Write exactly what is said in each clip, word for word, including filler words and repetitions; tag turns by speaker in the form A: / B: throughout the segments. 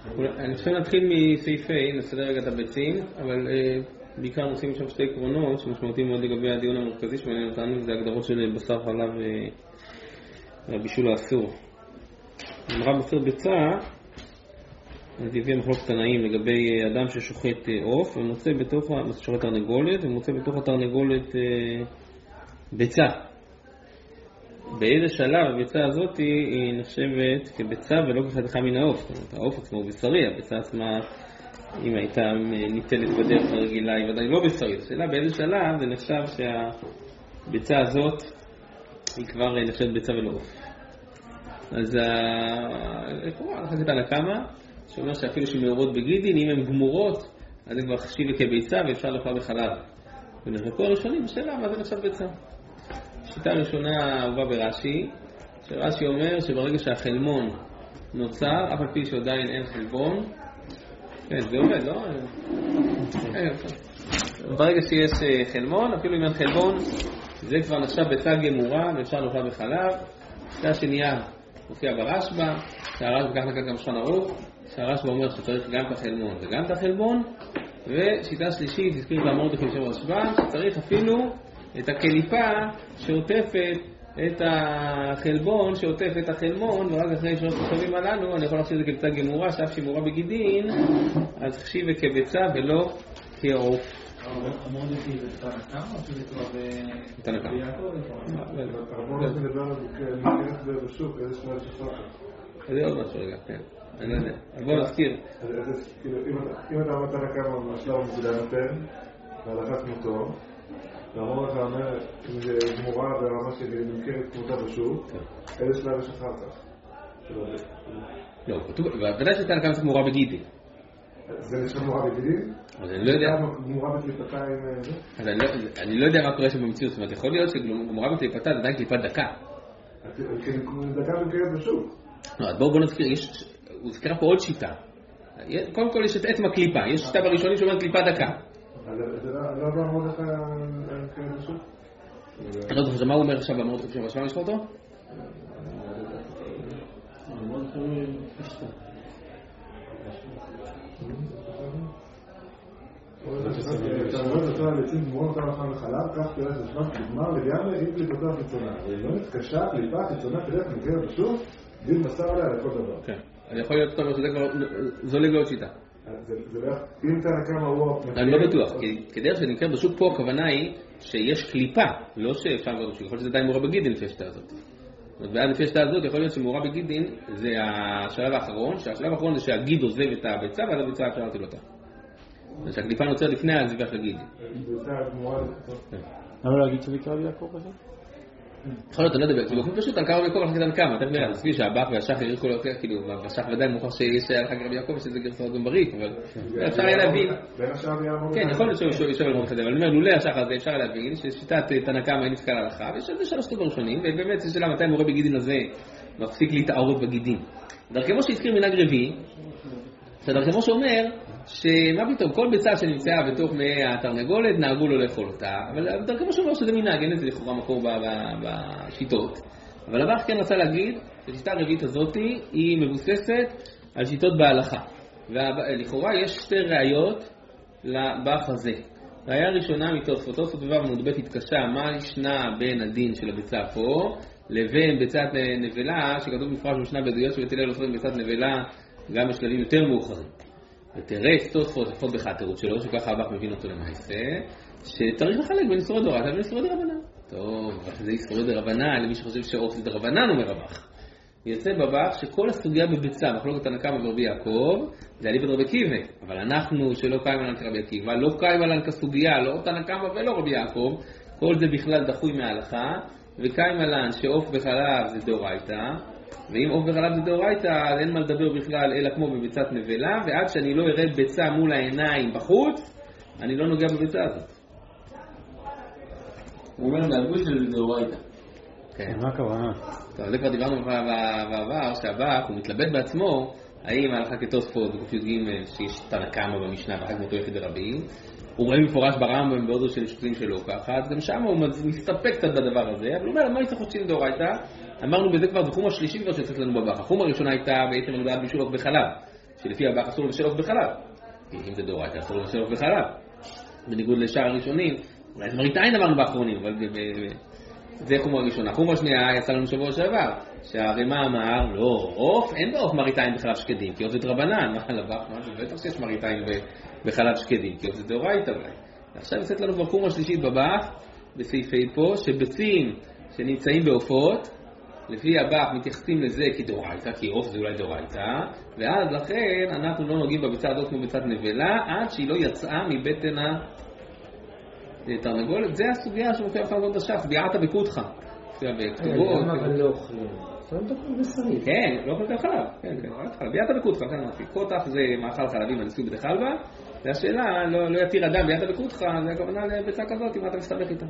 A: אני חושב להתחיל מסעיף A, נסדר רגע את הביצים, אבל בעיקר נושאים שם שתי עקרונות שמשמעותיים מאוד לגבי הדיון המרכזי שמעניין אותנו, זה הגדרות של בשר חלב והבישול האסור. אמרה בשר ביצה, אז הביא מחלוקת תנאים לגבי אדם ששוחט עוף ומוצא בתוך, שוחט תרנגולת ומוצא בתוך התרנגולת ביצה. באיזה שלב הביצה הזאת היא נחשבת כביצה ולא כחתיכה מן העוף. זאת אומרת, העוף עצמו הוא בשרי, הביצה עצמה, אם הייתה ניטלת בדרך הרגילה, היא ודאי לא בשרית. השאלה באיזה שלב זה נחשב שהביצה הזאת היא כבר נחשבת ביצה ולא עוף. אז לכאורה, אנחנו נתן לכמה, שאומר שאפילו שמאורות בגידין, אם הן גמורות, אז הן כבר חשיב כביצה ואפשר לאכול בחלב. ונחלקו הראשונים בשאלה מה זה נחשב ביצה. השיטה הראשונה הובאה ברש"י, שרש"י אומר שברגע שהחלמון נוצר, אף על פי שעדיין אין חלבון, כן, זה עובד, לא? ברגע שיש חלמון, אפילו אם אין חלבון, זה כבר נחשב ביצה גמורה ואפשר לאכול בחלב. השיטה השנייה מופיעה ברשב"א, שהרשב"א כך נקרא גם שולחן ערוך, שהרשב"א אומר שצריך גם את החלמון וגם את החלבון, ושיטה שלישית, הזכיר באמרות החמישה ברשב"א, שצריך אפילו את הקליפה שעוטפת את החלבון, שעוטף את החלמון, ורק אחרי שלוש השלבים הללו, אני יכול לחשוב את זה כביצה גמורה, שאף שהיא מורה בגידין, אז חשיב כביצה ולא כעוף.
B: אמרו את זה כי זה תנא קמא או שזה כבר
A: תנא קמא?
C: אמרו את זה מדבר על זה בשוק, איזה שלב שפחה.
A: זה עוד משהו רגע, כן. אני לא יודע. אז בואו נזכיר.
C: אם אתה אמרת תנא קמא מהשלב המוקדם יותר, והלכת כמותו, ואמרו לך אומר, אם זה גמורה ברמה של נמכרת כמותה בשוק, איזה שלב יש אחר כך?
A: לא, ודאי שתנא קמא זה גמורה בגידין.
C: זה נשמע גמורה בגידין?
A: אז אני לא יודע.
C: גמורה בקליפתה עם...
A: אז אני לא יודע מה קורה שם במציאות, זאת אומרת, יכול להיות שגמורה בקליפתה זה עדיין קליפת דקה.
C: דקה נמכרת בשוק.
A: לא, אז בואו נזכיר, הוא זכרה פה עוד שיטה. קודם כל יש את עצם הקליפה, יש שיטה בראשונים שאומרת קליפה דקה.
C: זה לא באמרות לך נמכרת בשוק?
A: אני לא זוכר, מה הוא אומר עכשיו באמרות חמישה ברשב"א, נשמע אותו?
C: אתה רואה את אותה לצים גמורה אותה לך לחלב, כך תראה את השלב כגמר לגמרי עם קליפתה החיצונה. ולא נתקשה קליפה החיצונה תלך נמכרת בשוק, דין מסר עליה לכל דבר.
A: כן, אז יכול להיות טוב שזה כבר זולג לעוד שיטה.
C: אם תנא קמא הוא...
A: אני לא בטוח, כי כדרך שנמכרת בשוק פה הכוונה היא שיש קליפה, לא שאפשר לראות בשוק, יכול להיות שזה די מורה בגידין לפי השיטה הזאת. ועד לפי השיטה הזאת יכול להיות שמורה בגידין זה השלב האחרון, שהשלב האחרון זה שהגיד עוזב את הביצה ועד הביצה אפשר להטיל אותה. שהקליפה נוצרת לפני העזיבה של הגיד.
B: למה להגיד שזה קרא ביעקב הזה?
A: יכול להיות, אני לא יודע, כאילו, פשוט על קרא ביעקב על חתן כמה, תכף נראה, תסביר שהבח והשח יריחו לו, כאילו, בשח ודאי מוכר שיש על קרא ביעקב ושזה גרסאות גם ברית, אבל אפשר היה להבין. כן, יכול להיות שהוא יושב על מורך הזה, אבל אני אומר, לולא השח הזה אפשר להבין ששיטת תנא קמא אין נפקה להלכה, ויש איזה שלוש סוגים ראשונים, ובאמת זה שאלה מתי מורה בגידין הזה מפסיק להתערות בגידין. דרכמו שהזכיר מנהג רביעי, דרכמו שאומר שמה פתאום, כל ביצה שנמצאה בתוך מעי התרנגולת נהגו לו לאכול אותה, אבל דרכמו שאומר שזה מנהג, אין את זה לכאורה מקור בשיטות. אבל הבח כן רצה להגיד שהשיטה הרביעית הזאת היא מבוססת על שיטות בהלכה. ולכאורה יש שתי ראיות לבח הזה. ראיה ראשונה מתוספות, תוספות בבב עמוד ב' התקשה, מה ישנה בין הדין של הביצה פה לבין ביצת נבלה, שכתוב מפרש משנה בעדויות שבית הלל אוסרים ביצת נבלה גם בשלבים יותר מאוחרים. ותראה תוספות לפחות בחתרות שלו, שככה הבח מבין אותו למעשה, שצריך לחלק בין איסורי דאורייתא לבין איסורי דרבנן. טוב, אבל זה איסורי דרבנן, למי שחושב שעוף זה דרבנן אומר הבח. יוצא בבח שכל הסוגיה בביצה, מחלוקת תנא קמא ורבי יעקב, זה אליבא דרבי עקיבא, אבל אנחנו שלא קיים עלינו כרבי עקיבא, לא קיים עלינו כסוגיה, לא תנא קמא ולא רבי יעקב, כל זה בכלל דחוי מההלכה, וקיים עלינו שעוף בחלב זה דאורייתא, ואם עוף בחלב זה דאורייתא, אז אין מה לדבר בכלל אלא כמו בביצת נבלה, ועד שאני לא ארד ביצה מול העיניים בחוץ, אני לא נוגע בביצה הזאת. הוא אומר מהגבול של דאורייתא. כן.
B: מה הכוונה?
A: טוב, זה כבר דיברנו בעבר, שהבח הוא מתלבט בעצמו, האם ההלכה כתוספות בקופיות ג' שיש תנא קמא במשנה ואחר כמותו יחיד רבים, הוא רואה מפורש ברמב"ם בעודו של שותים שלו ככה, אז גם שם הוא מסתפק קצת בדבר הזה, אבל הוא אומר, מה יצטרך חודשים דאורייתא? אמרנו בזה כבר, זה חום השלישי כבר שיוצאת לנו בבח. החום הראשונה הייתה בעצם על בישול עוף בחלב. שלפי הבח אסור לבשל עוף בחלב. אם זה דאורייתא, אסור לבשל עוף בחלב. בניגוד לשאר הראשונים, אולי זה מראית עין אמרנו באחרונים, אבל זה חומרה ראשונה. חומרה שנייה יצא לנו שבוע שעבר, שהרמ"א אמר, לא, עוף, אין בעוף מראית עין בחלב שקדים, כי עוף זה דרבנן, מה לבח, משהו, בטח שיש מראית עין בחלב שקדים, כי עוף זה דאורייתא אולי. עכשיו יוצאת לנו כבר חומרה שלישית בבח, בסעיפי פה, שביצים שנמצאים בעופות, לפי הבח מתייחסים לזה כדאורייתא, כי עוף זה אולי דאורייתא, ואז לכן אנחנו לא נוגעים בביצה הזאת כמו ביצת נבלה, עד שהיא לא יצאה מבטן התרנגולת. זה הסוגיה שמופיעה בפרשת הש"ס, ביעתא בקודחא.
B: למה אבל לא אוכלים? זה לא תאכל בשרי.
A: כן, לא אוכלים חלב. כן, כן, ביעתא בקודחא, כן, אמרתי. קוטח זה מאכל חלבים הניסוי בדחלבה, והשאלה, לא יתיר אדם ביעתא בקודחא, זה הכוונה לביצה כזאת, אם אתה מסתבך איתה.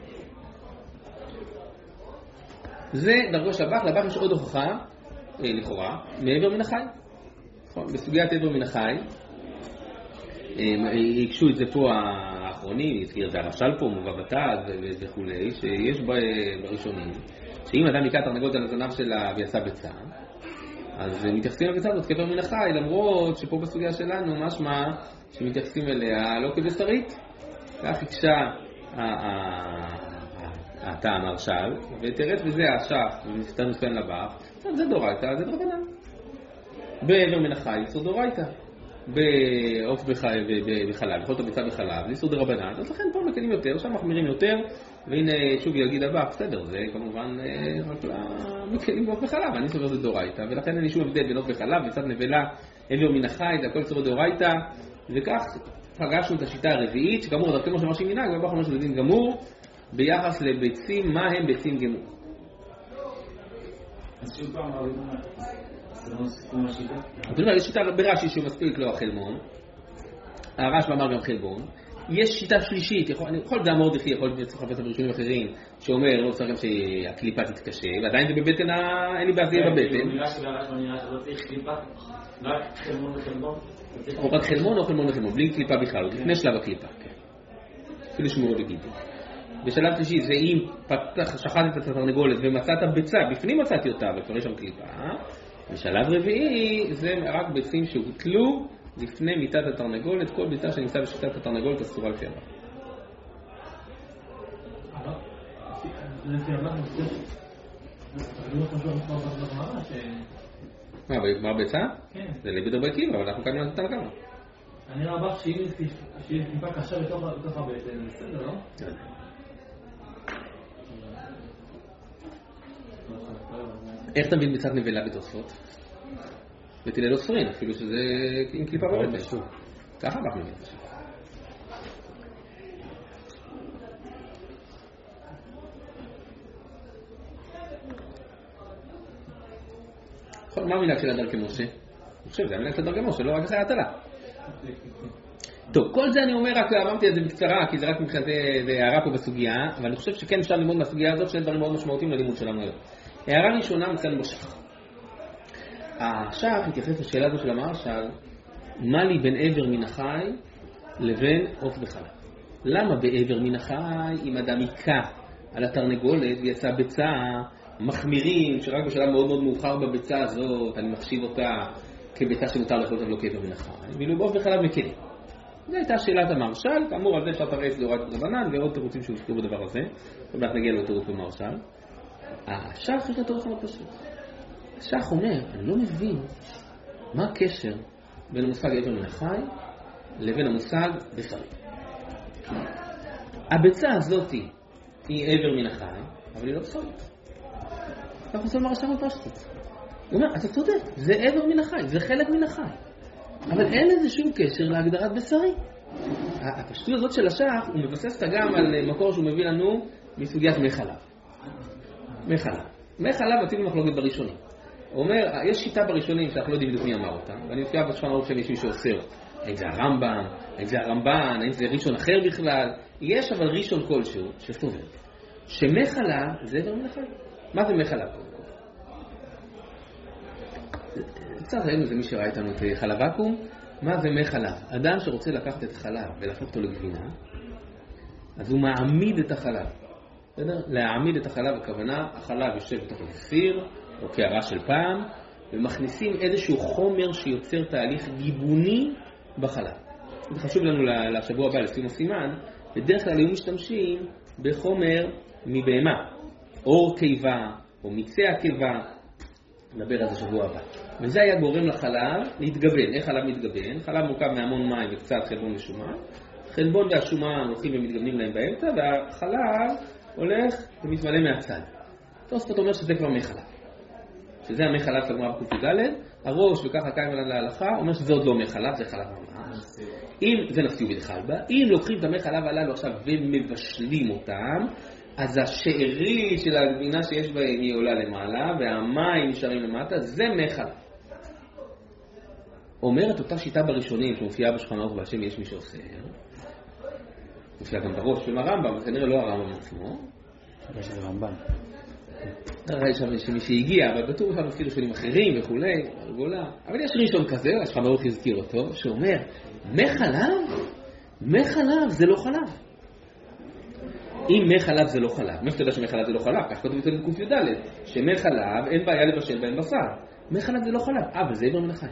A: זה דרגו של הבח. לבח יש עוד הוכחה, לכאורה, מעבר מן החי. בסוגיית עבר מן החי, הקשו את זה פה האחרונים, הזכיר את זה הרש"ל פה, מובא בתז וכו', שיש בראשונים, שאם אדם יקע תרנגולת על הזנב שלה ויעשה ביצה, אז מתייחסים לביצה הזאת כעבר מן החי, למרות שפה בסוגיה שלנו משמע שמתייחסים אליה לא כבשרית. כך הקשה הטעם הרש"ל, ותרץ בזה הש"ך ומסתר מסוים לבח, זה דאורייתא, זה דרבנן. בעבר מן החי איסור דאורייתא, בעוף בחלב, בכל הביצה בחלב, זה איסור דרבנן. אז לכן פה מקלים יותר, שם מחמירים יותר, והנה שוב יגיד הבא, בסדר, זה כמובן רק מקלים בעוף בחלב, אני סובר זה דאורייתא, ולכן אין לי שום הבדל בין עוף בחלב, ביצת נבלה, עבר מן החי, זה הכל איסור דאורייתא, וכך פגשנו את השיטה הרביעית, שכאמור, דרכי כמו שמרשים מנהג, ובא חומר שזה דין גמור, ביחס לביצים, מה הם ביצים גמור.
B: אז שוב פעם, זה לא סיכום השיטה?
A: זאת אומרת, יש שיטה ברש"י שהוא מספיק לו החלמון, הרש"י אמר גם חלבון, יש שיטה שלישית, יכול להיות גם מרדכי, יכול להיות צריך לבצע בראשונים אחרים, שאומר, לא צריך גם שהקליפה תתקשה, ועדיין זה בבטן, אין לי בעיה בבטן.
B: נראה שבהרש"י נראה שלא צריך קליפה, רק חלמון וחלבון.
A: או רק חלמון או חלמון וחלמון, בלי קליפה בכלל, לפני שלב הקליפה. אפילו שמורות בגידול. בשלב שלישי זה אם שחטת את התרנגולת ומצאת ביצה, בפנים מצאתי אותה וכבר יש שם קליפה. בשלב רביעי זה רק ביצים שהוטלו לפני מיטת התרנגולת, כל ביצה שנמצא בשיטת התרנגולת אסורה לפי הבא.
B: לפי הבא
A: מה, מה ביצה?
B: כן.
A: זה לבידר בקיבה, אבל אנחנו כאן נתן כמה.
B: אני רבח שהיא טיפה קשה בתוך הבטן, בסדר, לא?
A: איך אתה מבין ביצת נבלה בתוספות? ותילי לא ספרין, אפילו שזה עם קליפה בבטן. ככה אנחנו מבין. מה המילה של הדר כמשה? אני חושב, זה המילה של הדר כמשה, לא רק אחרי הטלה. טוב, כל זה אני אומר, רק אמרתי את זה בקצרה, כי זה רק מבחינתי הערה פה בסוגיה, אבל אני חושב שכן אפשר ללמוד מהסוגיה הזאת שני דברים מאוד משמעותיים ללימוד שלנו היום. הערה ראשונה מצאנו בשח. השח התייחס לשאלה הזו של המהרש"ל, מה לי בין עבר מן החי לבין עוף בחלב? למה בעבר מן החי אם אדם עיקה על התרנגולת ויצא ביצה, מחמירים שרק בשלב מאוד מאוד מאוחר בביצה הזאת אני מחשיב אותה כביצה שמותר לאכול אותה לא כעבר מן החי, ואילו בעוף בחלב מקלים. זו הייתה שאלת המהרש"ל, כאמור על זה אפשר תרץ דאורייתא דרבנן ועוד תירוצים שהוזכרו בדבר הזה, ובאמת נגיע לו תירוץ במהרש"ל. השח יש לו תירוץ מאוד פשוט. השח אומר, אני לא מבין מה הקשר בין המושג עבר מן החי לבין המושג בשרי. הביצה הזאת היא עבר מן החי, אבל היא לא בשרית. אנחנו עושים מהרש"ל בפשטות. הוא אומר, אתה צודק, זה עבר מן החי, זה חלק מן החי. אבל אין לזה שום קשר להגדרת בשרי. הפשטות הזאת של השח הוא מבסס גם על מקור שהוא מביא לנו מסוגיית מי חלב. מי חלב. מי חלב עשינו מחלוקת בראשונים. הוא אומר, יש שיטה בראשונים שאנחנו לא יודעים בדיוק מי אמר אותה, ואני מופיע בשולחן ערוך של מישהו שאוסר. האם זה הרמב"ם, האם זה הרמב"ן, האם זה ראשון אחר בכלל. יש אבל ראשון כלשהו שסובר. שמי חלב זה עבר מן החי. מה זה מי חלב? קצת ראינו זה מי שראה איתנו את חלב ואקום. מה זה מי חלב? אדם שרוצה לקחת את החלב ולהפוך אותו לגבינה, אז הוא מעמיד את החלב. בסדר? להעמיד את החלב הכוונה, החלב יושב בתוך הסיר או קערה של פעם, ומכניסים איזשהו חומר שיוצר תהליך גיבוני בחלב. זה חשוב לנו לשבוע הבא, לסיום הסימן, בדרך כלל היו משתמשים בחומר מבהמה, אור קיבה או מיצי הקיבה, נדבר על זה שבוע הבא. וזה היה גורם לחלב להתגוון. איך חלב מתגוון? חלב מורכב מהמון מים וקצת חלבון ושומן. חלבון והשומן הולכים ומתגוונים להם באמצע, והחלב הולך ומתמלא מהצד. תוספות אומר שזה כבר מי חלב. שזה המי חלב של הגמרא בק"ד, הראש וככה קיים על ההלכה, אומר שזה עוד לא מי חלב, זה חלב ממש. אם זה נפסי ובדחלבה, אם לוקחים את המי חלב הללו עכשיו ומבשלים אותם, אז השארית של הגבינה שיש בהם היא עולה למעלה, והמים נשארים למטה, זה מי חלב. אומרת אותה שיטה בראשונים שמופיעה בשולחן ערוך בהשם יש מי שעושה, מופיעה גם בראש של הרמב"ם, אבל כנראה לא הרמב"ם עצמו.
D: זה רמב"ם.
A: הרי שם שמי שהגיע, אבל בטור בכלל מזכיר ראשונים אחרים וכולי, ארגולה. אבל יש ראשון כזה, השולחן ערוך הזכיר אותו, שאומר, מי חלב? מי חלב זה לא חלב. אם מי חלב זה לא חלב, מאיפה אתה יודע שמי חלב זה לא חלב? כך כתוב אצל ק"ד, שמי חלב אין בעיה לבשל בהם בשר. מי חלב זה לא חלב, אבל זה עבר מן החי.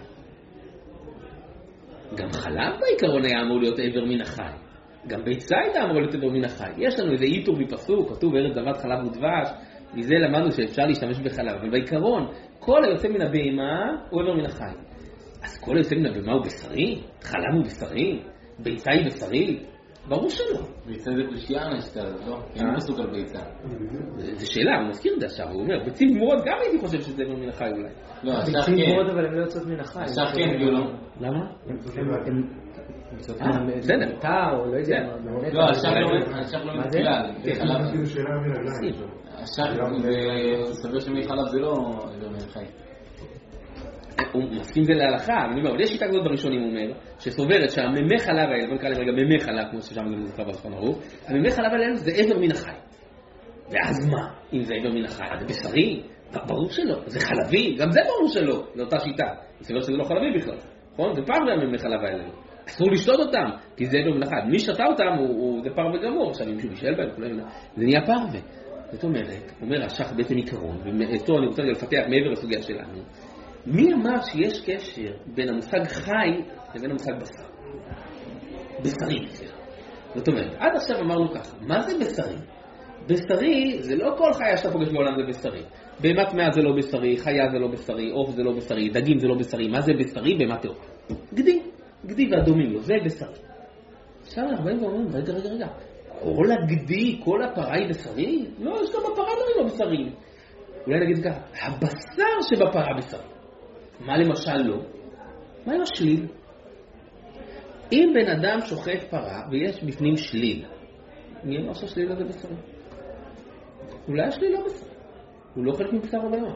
A: גם חלב בעיקרון היה אמור להיות עבר מן החי. גם ביצה הייתה אמור להיות עבר מן החי. יש לנו איזה איתור מפסוק, כתוב ארץ זבת חלב ודבש, מזה למדנו שאפשר להשתמש בחלב, אבל בעיקרון, כל היוצא מן הבהמה הוא עבר מן החי. אז כל היוצא מן הבהמה הוא בשרי? חלב הוא בשרי? ביצה היא בשרי? ברור שלא.
D: ביצה זה קושייה נשתה, לא? אין פסוק על ביצה.
A: זו שאלה, הוא מזכיר את זה עכשיו, הוא אומר, ביצים גמורות גם הייתי חושב שזה עבר מן החי אולי.
D: לא, השח
E: ביצים
D: כן.
E: גמורות אבל הן לא יוצאות מן החי.
D: השח כן, כאילו לא.
A: למה?
E: הן יוצאות מן
A: בסדר.
E: תא או לא יודע.
D: לא, השח לא מתכלל.
C: כאילו שאלה מרגליים.
D: השח זה סביר שמי חלב זה לא עבר מן החי.
A: הוא מסכים זה להלכה, אבל יש שיטה כזאת בראשונים, הוא אומר, שסוברת שהממי חלב האלה, בוא נקרא להם רגע ממי חלב, כמו ששם גם נזכר בשולחן ערוך, הממי חלב האלה זה עבר מן החי. ואז מה? אם זה עבר מן החי, זה בשרי? ברור שלא. זה חלבי? גם זה ברור שלא, לאותה שיטה. סובר שזה לא חלבי בכלל. נכון? זה פרווה הממי חלב האלה. אסור לשתות אותם, כי זה עבר מן החי. מי שתה אותם, זה פרווה גמור. עכשיו, אם שהוא בישל בהם, זה נהיה פרווה. זאת אומרת, אומר השח בעצם עיקרון, ואיתו אני רוצה לפתח מעבר לסוגיה שלנו. מי אמר שיש קשר בין המושג חי לבין המושג בשר? בשרי. זאת אומרת, עד עכשיו אמרנו ככה, מה זה בשרי? בשרי זה לא כל חיה שאתה פוגש בעולם זה בשרי. בהמה טמאה זה לא בשרי, חיה זה לא בשרי, עוף זה לא בשרי, דגים זה לא בשרי. מה זה בשרי? בהמה טהורה. גדי, גדי והדומים לו, זה בשרי. עכשיו אנחנו באים ואומרים, רגע, רגע, רגע, כל הגדי, כל הפרה היא בשרי? לא, יש גם בפרה דברים לא בשרי. אולי נגיד ככה, הבשר שבפרה בשרי. מה למשל לא? מה עם השליל? אם בן אדם שוחט פרה ויש בפנים שליל, מי אמר שהשליל הזה בשרי? אולי השליל לא בשרי. הוא לא חלק מבשר הבהמה.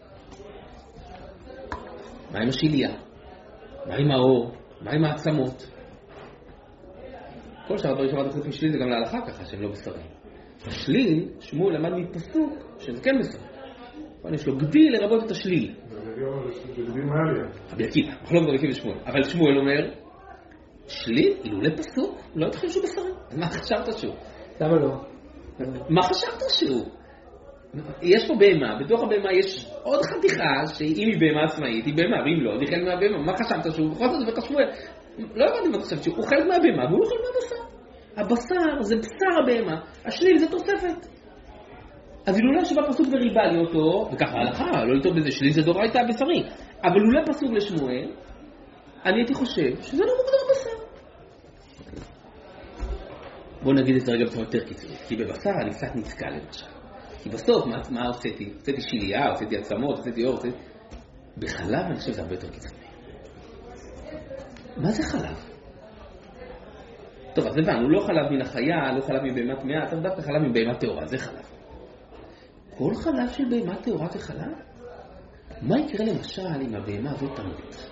A: מה עם השיליה? מה עם האור? מה עם העצמות? כל שאר הדברים שמעת חוץ משליל זה גם להלכה ככה שהם לא בשרי. השליל, שמואל למד מפסוק שזה כן בשרי. יש לו גדי לרבות את השליל. רבי עקיבא, מחלוקת רבי עקיבא ושמואל. אבל שמואל אומר, שליל, אילולא פסוק, לא התחיל שהוא בשרי. אז מה חשבת שהוא?
E: למה לא?
A: מה חשבת שהוא? יש פה בהמה, בתוך הבהמה יש עוד חתיכה שאם היא בהמה עצמאית, היא בהמה, ואם לא, היא חלק מהבהמה. מה חשבת שהוא? בכל זאת זה שמואל. לא הבנתי מה חשבת שהוא, הוא חלק מהבהמה, והוא לא חלק מהבשר. הבשר זה בשר הבהמה, השליל זה תוספת. אז אילולא שבפסוק וריבה לי אותו, וככה הלכה, לא לטוב בזה, שלי זה דורייתא בשרי, אבל אילולא פסוק לשמואל, אני הייתי חושב שזה לא מוגדר בשר. בואו נגיד את זה רגע בצורה יותר קיצורית, כי בבשר אני קצת נתקע למשל. כי בסוף, מה, מה הוצאתי? הוצאתי שיליה, הוצאתי עצמות, הוצאתי אור, הוצאתי... בחלב אני חושב שזה הרבה יותר קיצורי. מה זה חלב? טוב, אז הבנו, לא חלב מן החיה, לא חלב מבהמה טמאה, אתה דווקא חלב מבהמה טהורה, זה חלב. כל חלב של בהמה טהורה זה חלב? מה יקרה למשל אם הבהמה הזאת תמות?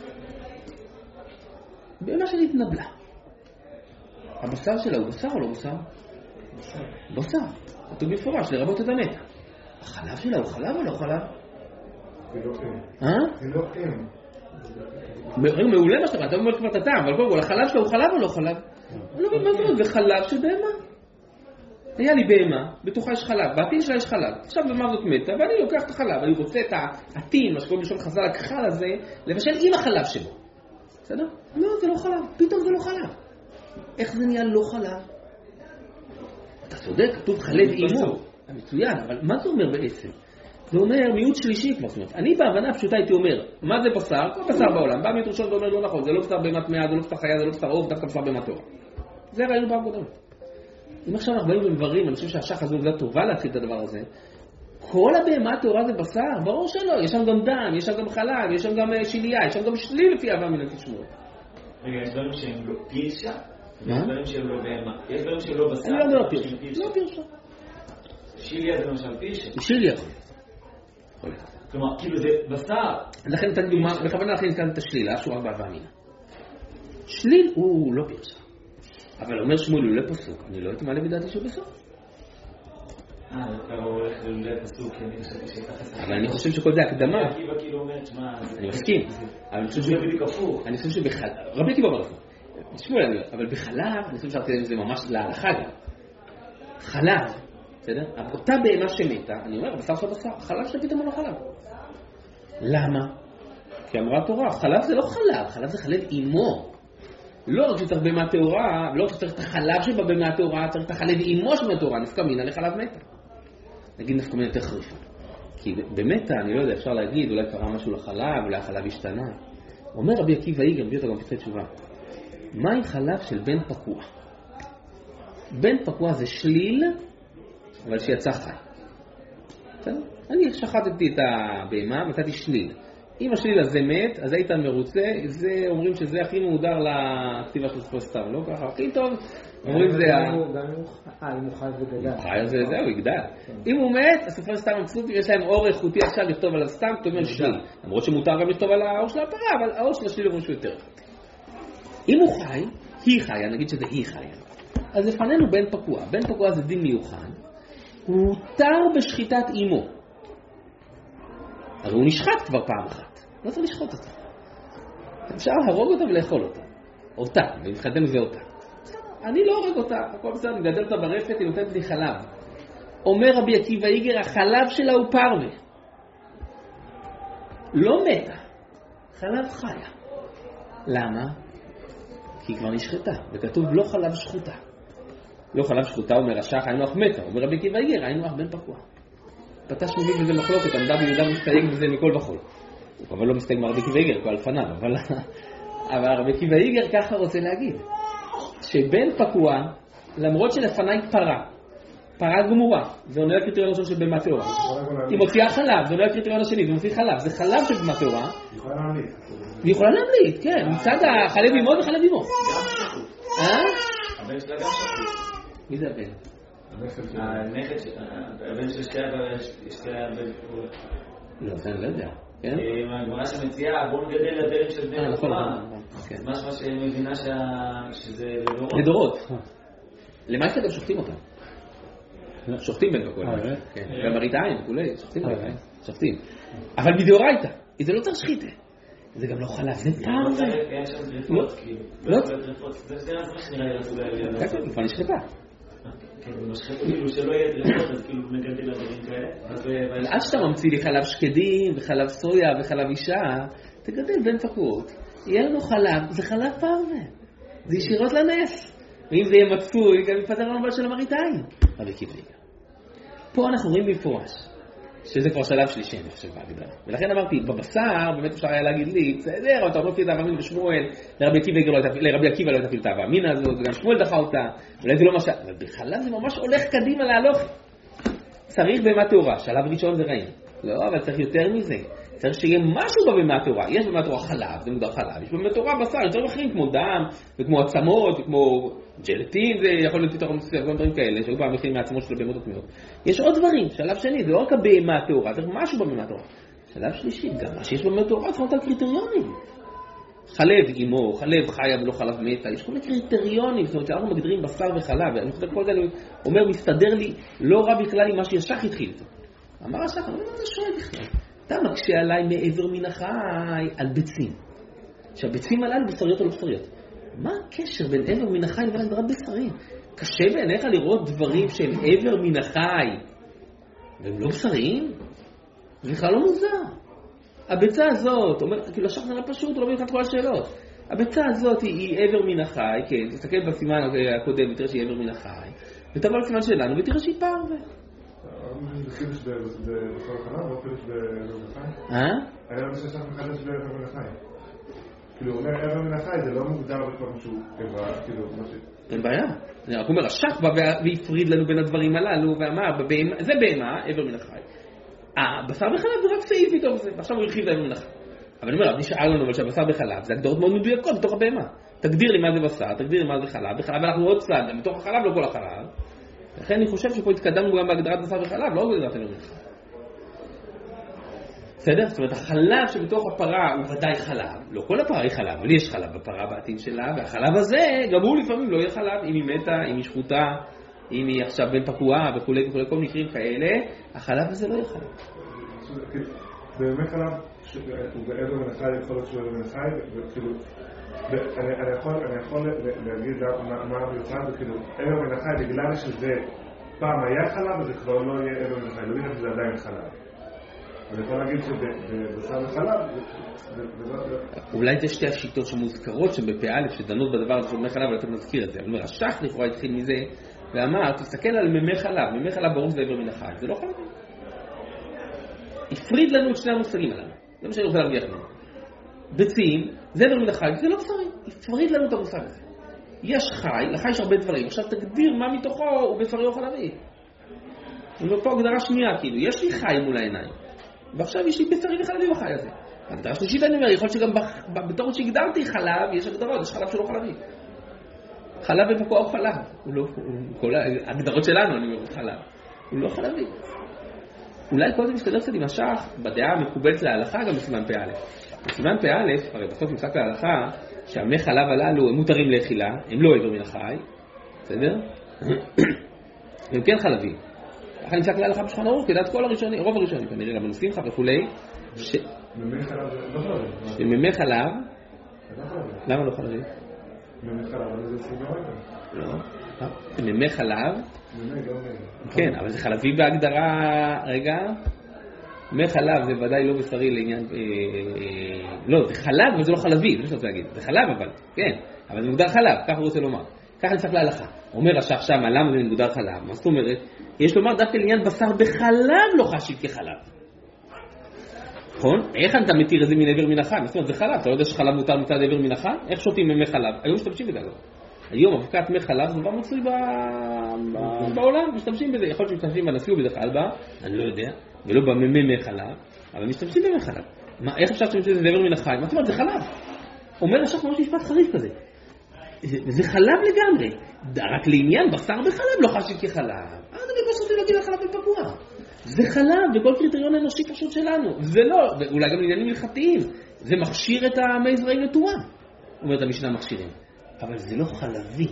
A: בהמה שלי התנבלה. הבשר שלה הוא בשר או לא בשר? בשר. בשר. כתוב במפורש, לרבות את המתה. החלב שלה הוא חלב או לא חלב?
C: זה לא אם.
A: אה?
C: זה לא אם.
A: מעולה מה שאתה אומר, אתה אומר כבר את הטעם, אבל קודם כל, החלב שלה הוא חלב או לא חלב? לא, מה זאת אומרת? זה חלב של בהמה. היה לי בהמה, בתוכה יש חלב, בעתין שלה יש חלב. עכשיו בהמה הזאת מתה, ואני לוקח את החלב, אני רוצה את העתין, מה שקוראים לשון חז"ל, הכחל הזה, לבשל עם החלב שלו. בסדר? לא, זה לא חלב, פתאום זה לא חלב. איך זה נהיה לא חלב? אתה צודק, כתוב חלב אימו. מצוין, אבל מה זה אומר בעצם? זה אומר מיעוט שלישי, כמו זאת אומרת. אני בהבנה הפשוטה הייתי אומר, מה זה בשר? כל בשר בעולם. בא מיעוט ראשון ואומר, לא נכון, זה לא בשר בהמת מאה, זה לא בשר חיה, זה לא בשר עוף, דווקא בשר בהמת תורה. זה ראינו פעם קודמת. אם עכשיו אנחנו באים ומבררים, אני חושב שהשח הזו עובדה טובה להתחיל את הדבר הזה. כל הבהמה התורה זה בשר? ברור שלא, יש שם גם דם, יש שם גם חלב, יש שם גם שיליה, יש שם גם שליל לפי אהבה מן התשמור.
F: רגע, יש דברים שהם לא פירשה? יש דברים שהם לא בהמה? יש דברים שהם לא בשר?
A: אני לא אומר פירשה. לא פירשה.
F: שיליה זה למשל פירשה?
A: שיליה.
F: כלומר, כאילו זה בשר.
A: לכן נתן דוגמה, בכוונה לכן נתן את השלילה, שהוא רק באהבה מינה. שליל הוא לא פירשה. אבל אומר שמואל הוא לא פסוק, אני לא הייתי מעלה בדעתי שהוא בסוף.
F: אה, אתה הולך לולא פסוק, אני חשבתי שככה...
A: אבל אני חושב שכל זה הקדמה.
F: רבי עקיבא כאילו אומר, תשמע...
A: אני מסכים. אבל אני חושב
F: זה בדיוק הפוך.
A: אני חושב שבחלב... רבי עקיבא אומר לך. שמואל, אבל בחלב, אני חושב שארתי זה ממש להלכה גם. חלב, בסדר? אותה בהמה שמתה, אני אומר, בשר של בשר, חלב שפתאום לא חלב. למה? כי אמרה התורה, חלב זה לא חלב, חלב זה חלב אימו. לא רק שצריך בהמה טהורה, לא רק שצריך את החלב שבה בהמה טהורה, צריך את החלב אימו של התורה, נפקא מינה לחלב מתה. נגיד נפקא מינה יותר חריפה. כי במתה, אני לא יודע, אפשר להגיד, אולי קרה משהו לחלב, אולי החלב השתנה. אומר רבי עקיבא איגר, מביא אותו גם פתחי תשובה. מה עם חלב של בן פקוע? בן פקוע זה שליל, אבל שיצא חי. בסדר? אני שחטתי את הבהמה, נתתי שליל. אם השליל הזה מת, אז היית מרוצה, זה אומרים שזה הכי מעודר לכתיבה של ספר סתם, לא ככה? הכי טוב, אומרים זה...
E: אה, אם הוא חי וגדל.
A: הוא חי, זהו, יגדל. אם הוא מת, הספר סתם מבסוטים, יש להם אור איכותי עכשיו לכתוב על הסתם, כתובים על שליל. למרות שמותר גם לכתוב על האור של הפרה, אבל האור של השליל הוא משהו יותר. אם הוא חי, היא חיה, נגיד שזה היא חיה. אז לפנינו בן פקוע. בן פקוע זה דין מיוחד. הוא הותר בשחיטת אימו. הרי הוא נשחט כבר פעם אחת. לא צריך לשחוט אותו. אפשר להרוג אותה ולאכול אותה. אותה, ומתחדנו זה אותה. אני לא הורג אותה. הכל בסדר, אני מגדל אותה ברפת, היא נותנת לי חלב. אומר רבי עקיבא איגר, החלב שלה הוא פרווה. לא מתה. חלב חיה. למה? כי היא כבר נשחטה. וכתוב לא חלב שחוטה. לא חלב שחוטה, אומר השח, היינו אך מתה. אומר רבי עקיבא איגר, היינו אך בן פקוע. פתש מבין בזה מחלוקת, עמדה ביהודה מסתייג בזה מכל וכל. הוא כבר לא מסתייג מרבי עקיבא איגר, כבר על פניו, אבל, אבל רבי עקיבא איגר ככה רוצה להגיד, שבן פקוע, למרות שלפניי פרה, פרה גמורה, זה עונה לקריטריון ראשון של בהמה טהורה. היא מוציאה חלב, זה עונה לקריטריון השני, זה מוציא חלב, זה חלב של בהמה טהורה.
C: היא יכולה להמליץ.
A: היא יכולה להמליץ, כן, מצד החלב אימו וחלב אימו. אה?
F: הבן שלה גם שחוט.
A: מי זה הבן?
F: הנכד של... הבן של שתי הבן...
A: לא, זה אני לא יודע.
F: הגמרא שמציעה, בואו נגדל לדרך של בני התורה.
A: כן.
F: משמע שמבינה שזה לדורות.
A: לדורות. למה יש גם שופטים אותם? שופטים בין בכל. גם מראית כולי, שופטים אותם. שופטים. אבל מדאורייתא, זה לא צריך שחיתה. זה גם לא חלב, זה פעם זה.
F: אין שם דריפות, כאילו. לא צריך דריפות. זה מה שנראה לי רצו להגיד.
A: ככה, כבר נשחטה.
F: כן, כאילו שלא יהיה דריפות, אז כאילו מגדל לדברים כאלה.
A: עד שאתה ממציא לי חלב שקדים, וחלב סויה, וחלב אישה, תגדל בין פקועות. יהיה לנו חלב, זה חלב פרווה. זה ישירות לנס. ואם זה יהיה מצוי, גם יפתר לנו בעל של המראיתיים. רבי עקיבא איגר. פה אנחנו רואים במפורש, שזה כבר שלב שלישי, אני חושב, בהגדרה. ולכן אמרתי, בבשר, באמת אפשר היה להגיד לי, בסדר, אבל אתה לא תפיל את האבא מינה ושמואל, לרבי עקיבא לא תפיל את האבא מינה הזאת, וגם שמואל דחה אותה, אולי זה לא משל, אבל בחלב זה ממש הולך קדימה להלוך. צריך בהמה טהורה, שלב ראשון זה ראינו. לא, אבל צריך יותר מזה. צריך שיהיה משהו בבהמה טהורה. יש בבהמה טהורה חלב, זה מוגדר חלב. יש בבהמה טהורה בשר, יש דברים אחרים כמו דם, וכמו עצמות, וכמו ג'לטין, זה יכול להיות פתאום דברים כאלה, שהיו פעם מכינים מהעצמות של הבהמות הטמאות. יש עוד דברים, שלב שני, זה לא רק הבהמה הטהורה, צריך משהו בבהמה טהורה. שלב שלישי, גם מה שיש בבהמה טהורה, צריך אותם קריטריונים. חלב אימו, חלב חיה ולא חלב מתה, יש כל מיני קריטריונים, זאת אומרת, אנחנו מגדירים בשר וחלב, ואני חושב כל זה, אני אומר, מסתדר לי, לא רע בכלל עם מה שישך התחיל. אמר השח, אני לא שואל בכלל. אתה מקשה עליי מעבר מן החי על ביצים. שהביצים הללו בשריות או לא בשריות. מה הקשר בין עבר מן החי לבין הגדרת בשרים? קשה בעיניך לראות דברים של עבר מן החי והם לא בשריים? זה בכלל לא מוזר. הביצה הזאת, אומר, כאילו השח נראה פשוט, הוא לא מבין לך את כל השאלות. הביצה הזאת היא, היא עבר מן החי, כן, תסתכל בסימן הקודם ותראה שהיא עבר מן החי, ותבוא לסימן שלנו ותראה שהיא פרווה.
C: זה חידוש בבשר החלב, לא חידוש בעבר מן החי?
A: אה?
C: היה רוצה ששח מחדש בעבר מן החי. כאילו, אומר עבר מן החי, זה לא מוגדר בכלל משהו עבר, כאילו, משהו.
A: אין בעיה. אני רק אומר, השח בא והפריד לנו בין הדברים הללו, ואמר, זה בהמה, עבר מן החי. הבשר בחלב זה רק סעיף איתו זה, ועכשיו הוא הרחיב לעבר מן החי. אבל אני אומר, אני שאל לנו שהבשר בחלב, זה הגדרות מאוד מדויקות בתוך הבהמה. תגדיר לי מה זה בשר, תגדיר לי מה זה חלב, בחלב אנחנו עוד צד, מתוך החלב לא כל החלב. לכן אני חושב שפה התקדמנו גם בהגדרת בשר בחלב, לא בהגדרת עבר מן החי. בסדר? זאת אומרת, החלב שבתוך הפרה הוא ודאי חלב, לא כל הפרה היא חלב, אבל יש חלב בפרה בעתיד שלה, והחלב הזה גם הוא לפעמים לא יהיה חלב, אם היא מתה, אם היא שחוטה, אם היא עכשיו בן פקועה וכולי וכולי, כל מקרים כאלה, החלב הזה לא יהיה חלב.
C: באמת חלב, הוא בעבר מן החי, יכול להיות שהוא עבר מן החי, וכאילו, אני יכול להגיד מה המיוחד, וכאילו, עבר מן החי, בגלל שזה פעם היה חלב, אז זה כבר לא יהיה עבר מן החי, לא יודע שזה עדיין חלב. אני יכול להגיד שבבשר וחלב,
A: אולי זה שתי השיטות שמוזכרות שבפ"א שדנות בדבר הזה של מי חלב, אבל אתה מזכיר את זה. אני אומר, השח לכאורה התחיל מזה, ואמר, תסתכל על מימי חלב, מימי חלב ברור זה עבר מן החי, זה לא חלב. הפריד לנו את שני המושגים הללו, זה מה שאני רוצה להרוויח לנו. ביצים, זה עבר מן החי, זה לא בשרי, הפריד לנו את המושג הזה. יש חי, לחי יש הרבה דברים, עכשיו תגדיר מה מתוכו הוא בשרי או חלבי. אני פה הגדרה שנייה, כאילו, יש לי חי מול העיניים, ועכשיו יש לי בשרי וחלבי בחי הזה. הגדרה שלישית אני אומר, יכול להיות שגם בתור שהגדרתי חלב, יש הגדרות, יש חלב שלא חלבי. חלב במקור הוא חלב, הוא לא, כל ההגדרות שלנו, אני אומר, חלב, הוא לא חלבי. אולי קודם מסתדר קצת עם השח, בדעה המקובלת להלכה גם בסימן פ"א. בסימן פ"א, הרי בסוף נפסק להלכה, שהמי חלב הללו הם מותרים לאכילה, הם לא עבר מן החי, בסדר? הם כן חלבים. ככה נפסק להלכה בשולחן ערוך, כדעת כל הראשונים, רוב הראשונים, כנראה גם הנושאים לך וכולי, ש...
C: ממי חלב זה לא חלב.
A: שממי חלב... למה לא חלבים?
C: ממי חלב, זה סיגריה.
A: לא. ממי חלב... כן, אבל זה חלבי בהגדרה... רגע... מי חלב זה ודאי לא בשרי לעניין... לא, זה חלב, אבל זה לא חלבי, זה מה שאני רוצה להגיד. זה חלב אבל, כן. אבל זה מוגדר חלב, ככה הוא רוצה לומר. ככה נפסק להלכה. אומר השח שם, למה זה מוגדר חלב? מה זאת אומרת? יש לומר דווקא לעניין בשר בחלב לא חשיב כחלב. נכון? איך אתה מתיר את זה מן עבר מן החי? זאת אומרת, זה חלב. אתה לא יודע שחלב מותר מצד עבר מן החי? איך שותים ממי חלב? היום משתמשים בזה. היום אבקת מי חלב זה דבר מצוי בעולם, משתמשים בזה. יכול להיות שמשתמשים בנסיעו בדרך כלל בה, אני לא יודע, ולא בממי מי חלב, אבל משתמשים במי חלב. איך אפשר שמשתמשים בזה עבר מן החי? מה זאת אומרת? זה חלב. אומר השח ממש משפט חריף כזה. זה חלב לגמרי. רק לעניין בשר בחלב לא חשיב כחלב. אה, אני לא שרתי להגיד לחלב בפגוע. זה חלב בכל קריטריון אנושי פשוט שלנו. זה לא, ואולי גם לעניינים הלכתיים. זה מכשיר את המי זרעים לתורה. אומרת המשנה מכשירים. אבל זה לא חלבי.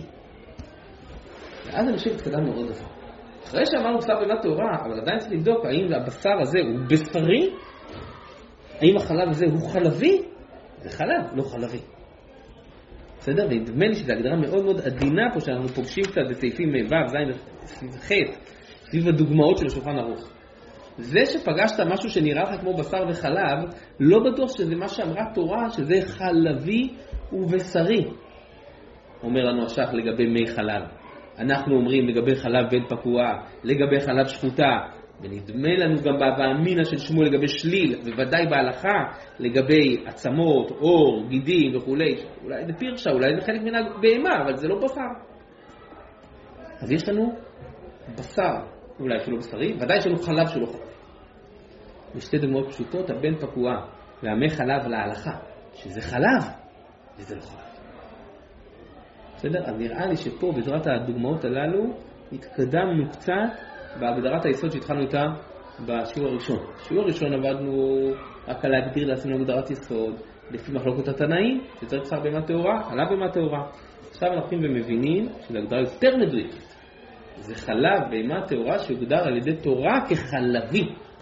A: ואז אני חושב התקדמנו עוד דבר. אחרי שאמרנו בשר במה טהורה, אבל עדיין צריך לבדוק האם הבשר הזה הוא בשרי, האם החלב הזה הוא חלבי? זה חלב, לא חלבי. בסדר? ונדמה לי שזו הגדרה מאוד מאוד עדינה פה שאנחנו פוגשים קצת בסעיפים ו' ז' ח' סביב הדוגמאות של השולחן ערוך. זה שפגשת משהו שנראה לך כמו בשר וחלב, לא בטוח שזה מה שאמרה תורה, שזה חלבי ובשרי. אומר לנו השח לגבי מי חלב. אנחנו אומרים לגבי חלב בן פקועה, לגבי חלב שחוטה, ונדמה לנו גם באמינה של שמואל לגבי שליל, ובוודאי בהלכה לגבי עצמות, אור, גידים וכו'. אולי זה פירשה, אולי זה חלק מן הבהמה, אבל זה לא בשר. אז יש לנו בשר, אולי שלא בשרי, ודאי יש לנו חלב שלא חלב. ושתי דוגמאות פשוטות, הבן פקועה והמי חלב להלכה, שזה חלב, וזה לא חלב. בסדר? אז נראה לי שפה בעזרת הדוגמאות הללו התקדמנו קצת בהגדרת היסוד שהתחלנו איתה בשיעור הראשון. בשיעור הראשון עבדנו רק על להגדיר לעצמנו הגדרת יסוד לפי מחלוקות התנאים, שצריך בשר בהמה טהורה, חלב בהמה טהורה. עכשיו אנחנו ומבינים שזו הגדרה יותר מדויקת. זה חלב בהמה טהורה שהוגדר על ידי תורה כחלבי.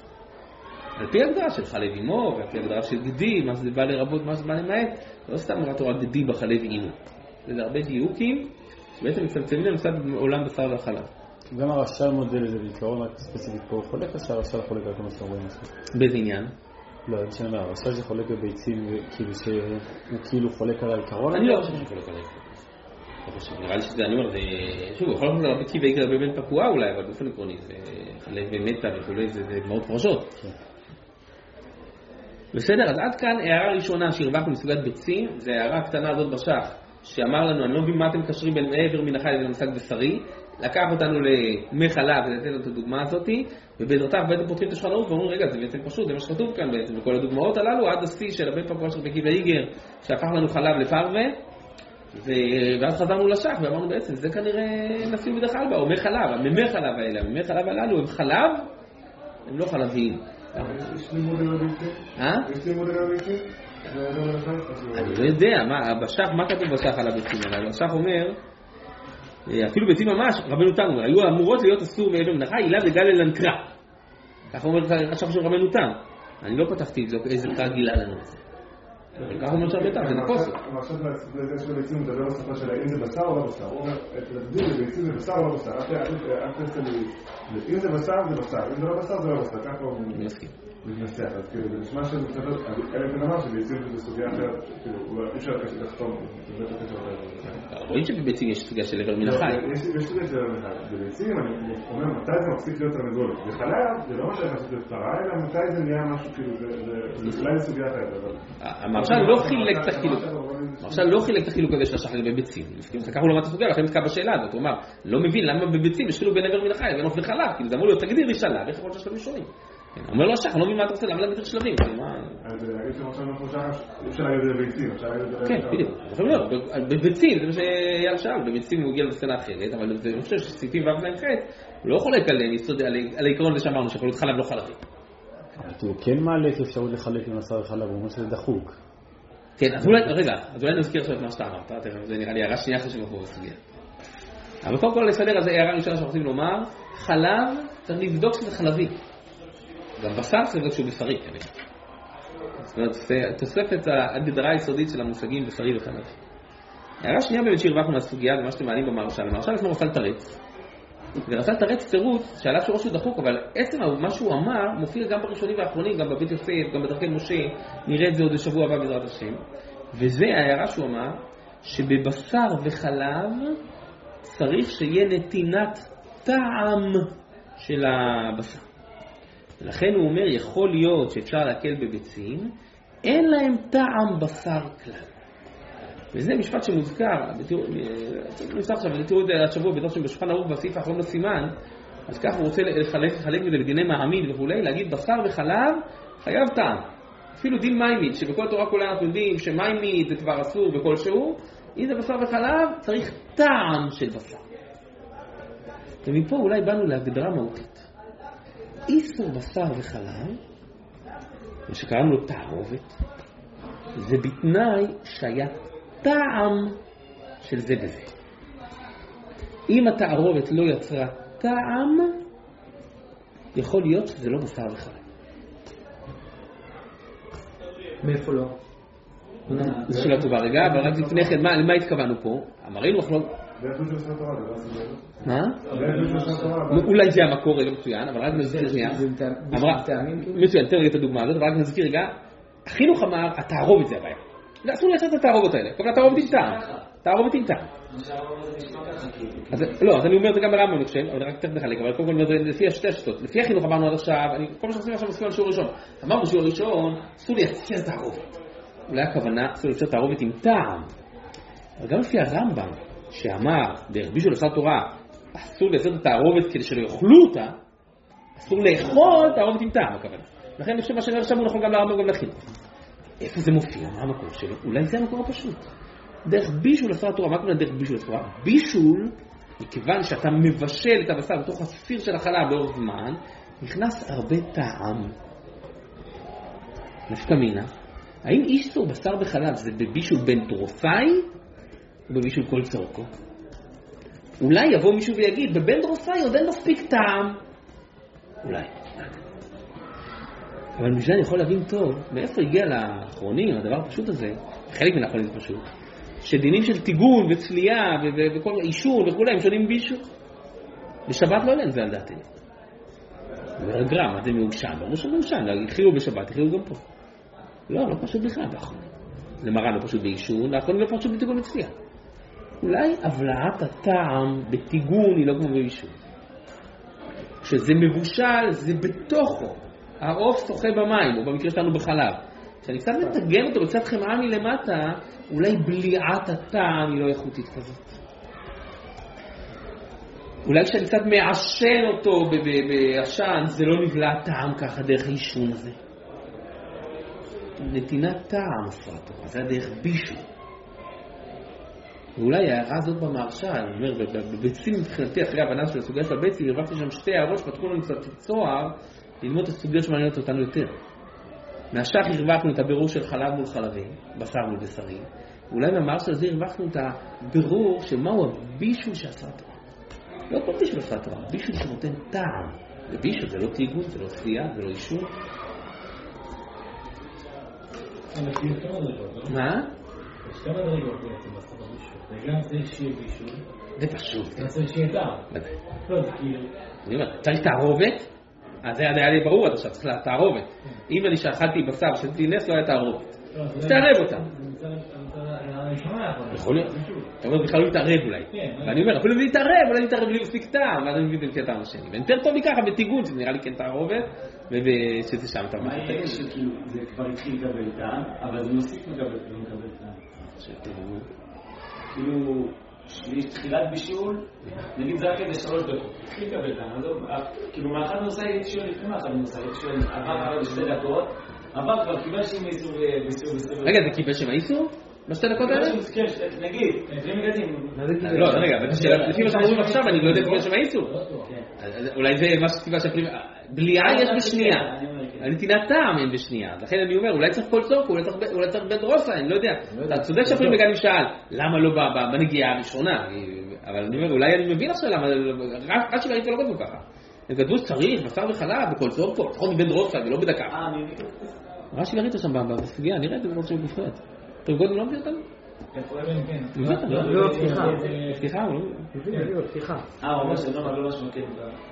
A: על פי הגדרה של חלב אימו ועל פי הגדרה של גדי, מה זה בא לרבות, מה זה בא למעט, לא סתם אמרה תורה גדי בחלב אימו. זה הרבה דיוקים, שבעצם מצמצמים למושג עולם בשר והחלב.
G: גם הרש"ל מודל לזה בעיקרון, רק ספציפית פה, הוא חולק או שהרש"ל חולק על כל מה שאתם רואים עכשיו?
A: באיזה עניין?
G: לא, אני חושב, הרש"ל זה חולק בביצים, כאילו שהוא כאילו חולק על העיקרון?
A: אני לא חושב שהוא חולק על העיקרון. נראה לי שזה, אני אומר, זה... שוב, יכול להיות להרבה כי בעיקר בבן פקועה אולי, אבל באופן עקרוני, זה חלק ומטה וכולי, זה דמעות פרשות. בסדר, אז עד כאן הערה ראשונה שהרווחנו מסוגת ביצים, זה הערה הקטנה הזאת בשח, שאמר לנו, אני לא מבין מה אתם קשרים בין מעבר מן החי לבין המושג בשרי, לקח אותנו למי חלב ולתת לנו את הדוגמה הזאת, ובעזרתיו בעצם פותחים את השולחן ערוך ואומרים, רגע, זה בעצם פשוט, זה מה שכתוב כאן בעצם, וכל הדוגמאות הללו, עד השיא של הבן פקועה של רבי עקיבא איגר, שהפך לנו חלב לפרווה, ואז חזרנו לשח ואמרנו בעצם, זה כנראה נפים בדרך כלל בה, או מי חלב, הממי חלב האלה, הממי חלב הללו הם חלב, הם לא חלביים.
C: יש לימוד על הביצים?
A: אה?
C: יש לימוד על הביצים?
A: אני לא יודע, בשח, מה כתוב בשח על הביצים האלה? השח אומר, אפילו ביצים ממש, רבנו תם, היו אמורות להיות אסור מעבר מן החי, עילה דגל לנקרא. ככה אומר השח של רבנו תם. אני לא פתחתי לבדוק איזה קרא גילה לנו. ככה אומר שהרבה תם, זה נפוס.
C: עכשיו זה של הביצים מדבר בשפה שלה, אם זה בשר או לא בשר. הוא אומר, תדעו, ביצים זה בשר או לא בשר. אל תעשה לי... אם זה בשר זה בשר, אם זה לא בשר זה לא בשר. ככה הוא מתנסח. אז כאילו, זה נשמע שזה קצת... אלא בן אמר שביצים זה סוגיה אחרת, כאילו, אי אפשר לחתום.
A: רואים שבביצים יש סוגיה של עבר מן החי.
C: יש סוגיה של עבר מן החי. בביצים, אני אומר, מתי זה מפסיק להיות תרנגולת? בחלב, זה לא מה שהפסיק להיות פרה, אלא מתי זה נהיה משהו, כאילו, זה אולי סוגיה אחרת.
A: המרשל לא חילק את החילוק. המרשל לא חילק את החילוק הזה של השחר בביצים. ככה הוא לא מת הסוגיה, לכן נתקע בשאלה הזאת. הוא אמר, לא מבין למה בביצים יש חילוק בין עבר מן החי לבין עוף וחלב, כאילו זה אמור להיות תגדיר ישלה, ואיך יכול להיות שלבים שונים. אומר לו השחר, לא מבין מה אתה רוצה, למה להגדיר שלבים?
C: אז להגיד שמרשל לא חושב, אפשר להגיד את זה בביצים, אפשר להגיד את זה...
A: כן, בדיוק. בביצים, זה מה שאייל שאל, בביצים הוא הגיע לסצנה אחרת, אבל אני חושב שסעיפים ואף להם חטא, הוא לא חולק על העיקרון הזה שאמרנו, שיכול להיות חלב לא חלבי.
G: הוא כן מעלה את האפשרות לחלק עם בשר וחלב, הוא אומר שזה דחוק.
A: כן, אז אולי, רגע, אז אולי נזכיר עכשיו את מה שאתה אמרת, זה נראה לי הערה שנייה חשובה פה בסוגיה. אבל קודם כל לסדר, אז הערה ראשונה שאנחנו רוצים לומר, חלב צריך לבדוק שזה חלבי. גם בשר צריך לבדוק שהוא בשרי, כנראה. זאת אומרת, תוספת ההגדרה היסודית של המושגים בשרי וחלבי. הערה שנייה באמת שהרווחנו מהסוגיה, זה מה שאתם מעלים במרשל. המרשל עצמו רצה לתרץ. ורצה לתרץ תירוץ שעליו שהוא משהו דחוק, אבל עצם מה שהוא אמר מופיע גם בראשונים והאחרונים, גם בבית יוסף, גם בדרכי משה, נראה את זה עוד בשבוע הבא בעזרת השם. וזה ההערה שהוא אמר, שבבשר וחלב צריך שיהיה נתינת טעם של הבשר. ולכן הוא אומר, יכול להיות שאפשר להקל בביצים, אין להם טעם בשר כלל. וזה משפט שמוזכר, נפתח עכשיו, תראו את זה השבוע, בתוך שבשולחן ערוך בסעיף האחרון לסימן, אז כך הוא רוצה לחלק מזה לדיני מעמיד וכולי, להגיד בשר וחלב חייב טעם. אפילו דין מיימית, שבכל תורה כולה אנחנו יודעים שמיימית זה כבר אסור בכל שהוא, אם זה בשר וחלב צריך טעם של בשר. ומפה אולי באנו להגדרה מהותית. איסור בשר וחלב, שקראנו לו תערובת, זה בתנאי שהיה טעם של זה וזה. אם התערובת לא יצרה טעם, יכול להיות שזה לא בשר וחלב.
E: מאיפה לא?
A: זו שאלה טובה רגע, אבל רק לפני כן, למה התכוונו פה? אמרינו מחלוק... מה? אולי זה המקור, זה מצוין, אבל רק נזכיר רגע. מצוין, תן רגע את הדוגמה הזאת, אבל רק נזכיר רגע. החינוך אמר, התערובת זה הבעיה. אסור לייצר את התערובות האלה, אבל התערובת עם טעם. תערובת עם טעם. לא, אז אני אומר את זה גם ברמב"ם, אני חושב, אבל רק תכף נחלק, אבל קודם כל זה לפי השתי השיטות. לפי החינוך אמרנו עד עכשיו, כל מה שעושים עכשיו מסכים על שיעור ראשון. אמרנו בשיעור ראשון, אסור לייצר תערובת. אולי הכוונה, אסור לייצר תערובת עם טעם. אבל גם לפי הרמב"ם, שאמר, ברבישו לשאת תורה, אסור לייצר את התערובת כדי שלא יאכלו אותה, אסור לאכול תערובת עם טעם, הכוונה. לכן אני חושב מה שאני עכשיו הוא נכון גם לרמב"ם וגם לחינוך. איפה זה מופיע? מה המקור שלו? אולי זה המקור הפשוט. דרך בישול לשאת התורה, מה קורה דרך בישול לשאת התורה? בישול, מכיוון שאתה מבשל את הבשר בתוך הספיר של החלב לאורך זמן, נכנס הרבה טעם. נפקא מינה. האם איסור בשר בחלב זה בבישול בין דרופאי או בבישול כל צורכו? אולי יבוא מישהו ויגיד, בבין דרופאי עוד אין מספיק טעם. אולי. אבל בשביל אני יכול להבין טוב מאיפה הגיע לאחרונים הדבר הפשוט הזה, חלק מן האחרונים זה פשוט, שדינים של טיגון וצלייה וכל אישור וכו' הם שונים בישול. בשבת לא עליהם זה על דעתי. אומר גרם, מה זה מעוגשן? ברור שמעוגשן, התחילו בשבת, התחילו גם פה. לא, לא פשוט בכלל באחרון. למרן לא פשוט באישור, לאחרון לא פשוט בטיגון וצלייה. אולי הבלעת הטעם בטיגון היא לא כמו באישור. כשזה מבושל, זה בתוכו. העוף שוחה במים, או במקרה שלנו בחלב. כשאני קצת מתגן אותו בקצת חמאה מלמטה, אולי בליעת הטעם היא לא איכותית כזאת. אולי כשאני קצת מעשן אותו בעשן, זה לא נבלע טעם ככה דרך האישון הזה. נתינת טעם עשרה תורה, זה הדרך בישול. ואולי ההערה הזאת במהרש"ל, אני אומר, בביצים מבחינתי, אחרי הבנה של הסוגיה של הביצים, הרווחתי שם שתי הערות שפתחו לנו קצת צוהר, ללמוד את הסוגיות שמעניינות אותנו יותר. מהשח הרווחנו את הבירור של חלב מול חלבים, בשר מול בשרים. אולי מהמהרש"ל הזה הרווחנו את הבירור של מהו הבישול שעשה תורה. לא כל בישול עשה תורה, בישול שנותן טעם. ובישול זה לא תיגון, זה לא צלייה, זה לא אישור. מה?
B: יש כמה דרגות בעצם לעשות הבישול. זה גם צריך שיהיה בישול.
A: זה פשוט.
B: גם צריך שיהיה טעם. לא, זה כאילו...
A: אני אומר, צריך תערובת? אז זה היה לי ברור עד עכשיו, צריך תערובת. אם אני שאכלתי בשר שתתי נס, לא היה תערובת. אז תערב אותם. יכול להיות. אתה אומר, בכלל לא להתערב אולי. ואני אומר, אפילו אם להתערב, אולי להתערב לי מספיק טעם, ואז אני מבין את הטעם השני. ויותר טוב מככה בתיגון, שזה נראה לי כן תערובת, ושזה שם את
F: מה יהיה שכאילו זה כבר התחיל לקבל טעם, אבל זה מוסיף מקבל טעם. כאילו... יש תחילת בישול, נגיד זה רק כדי שלוש דקות, התחיל לקבל טעם, כאילו מאחד נוסע יציון לפני מאחד נוסע יציון, עבר עבר בשתי דקות, עבר כבר קיבל שם איסור וסיור וסיור.
A: רגע, זה קיבל שם איסור? בשתי דקות האלה?
F: כן, נגיד, לפני מגדים.
A: לא, רגע, לפי מה שאנחנו אומרים עכשיו, אני לא יודע קיבל שם איסור. אולי זה מה שקיבל שם פרימה, בליעה יש בשנייה, נתינת טעם אין בשנייה, לכן אני אומר, אולי צריך כל צורק, אולי צריך בן דרוסה, אני לא יודע. אתה צודק שאפילו מגדים שאל, למה לא בנגיעה הראשונה? אבל אני אומר, אולי אני מבין עכשיו למה, רק שראית לא כתבו ככה. הם כתבו שצריך, בשר וחלב, בכל צורק פה, לפחות מבן דרוסה, ולא בדקה. מה שראית שם בסוגיה, נראה את זה בראש של בפרט. טוב, גודל לא מביא אותנו?
E: לא, פתיחה.
A: פתיחה, הוא לא?
E: פתיחה.
F: אה, ממש, לא ממש מכיר.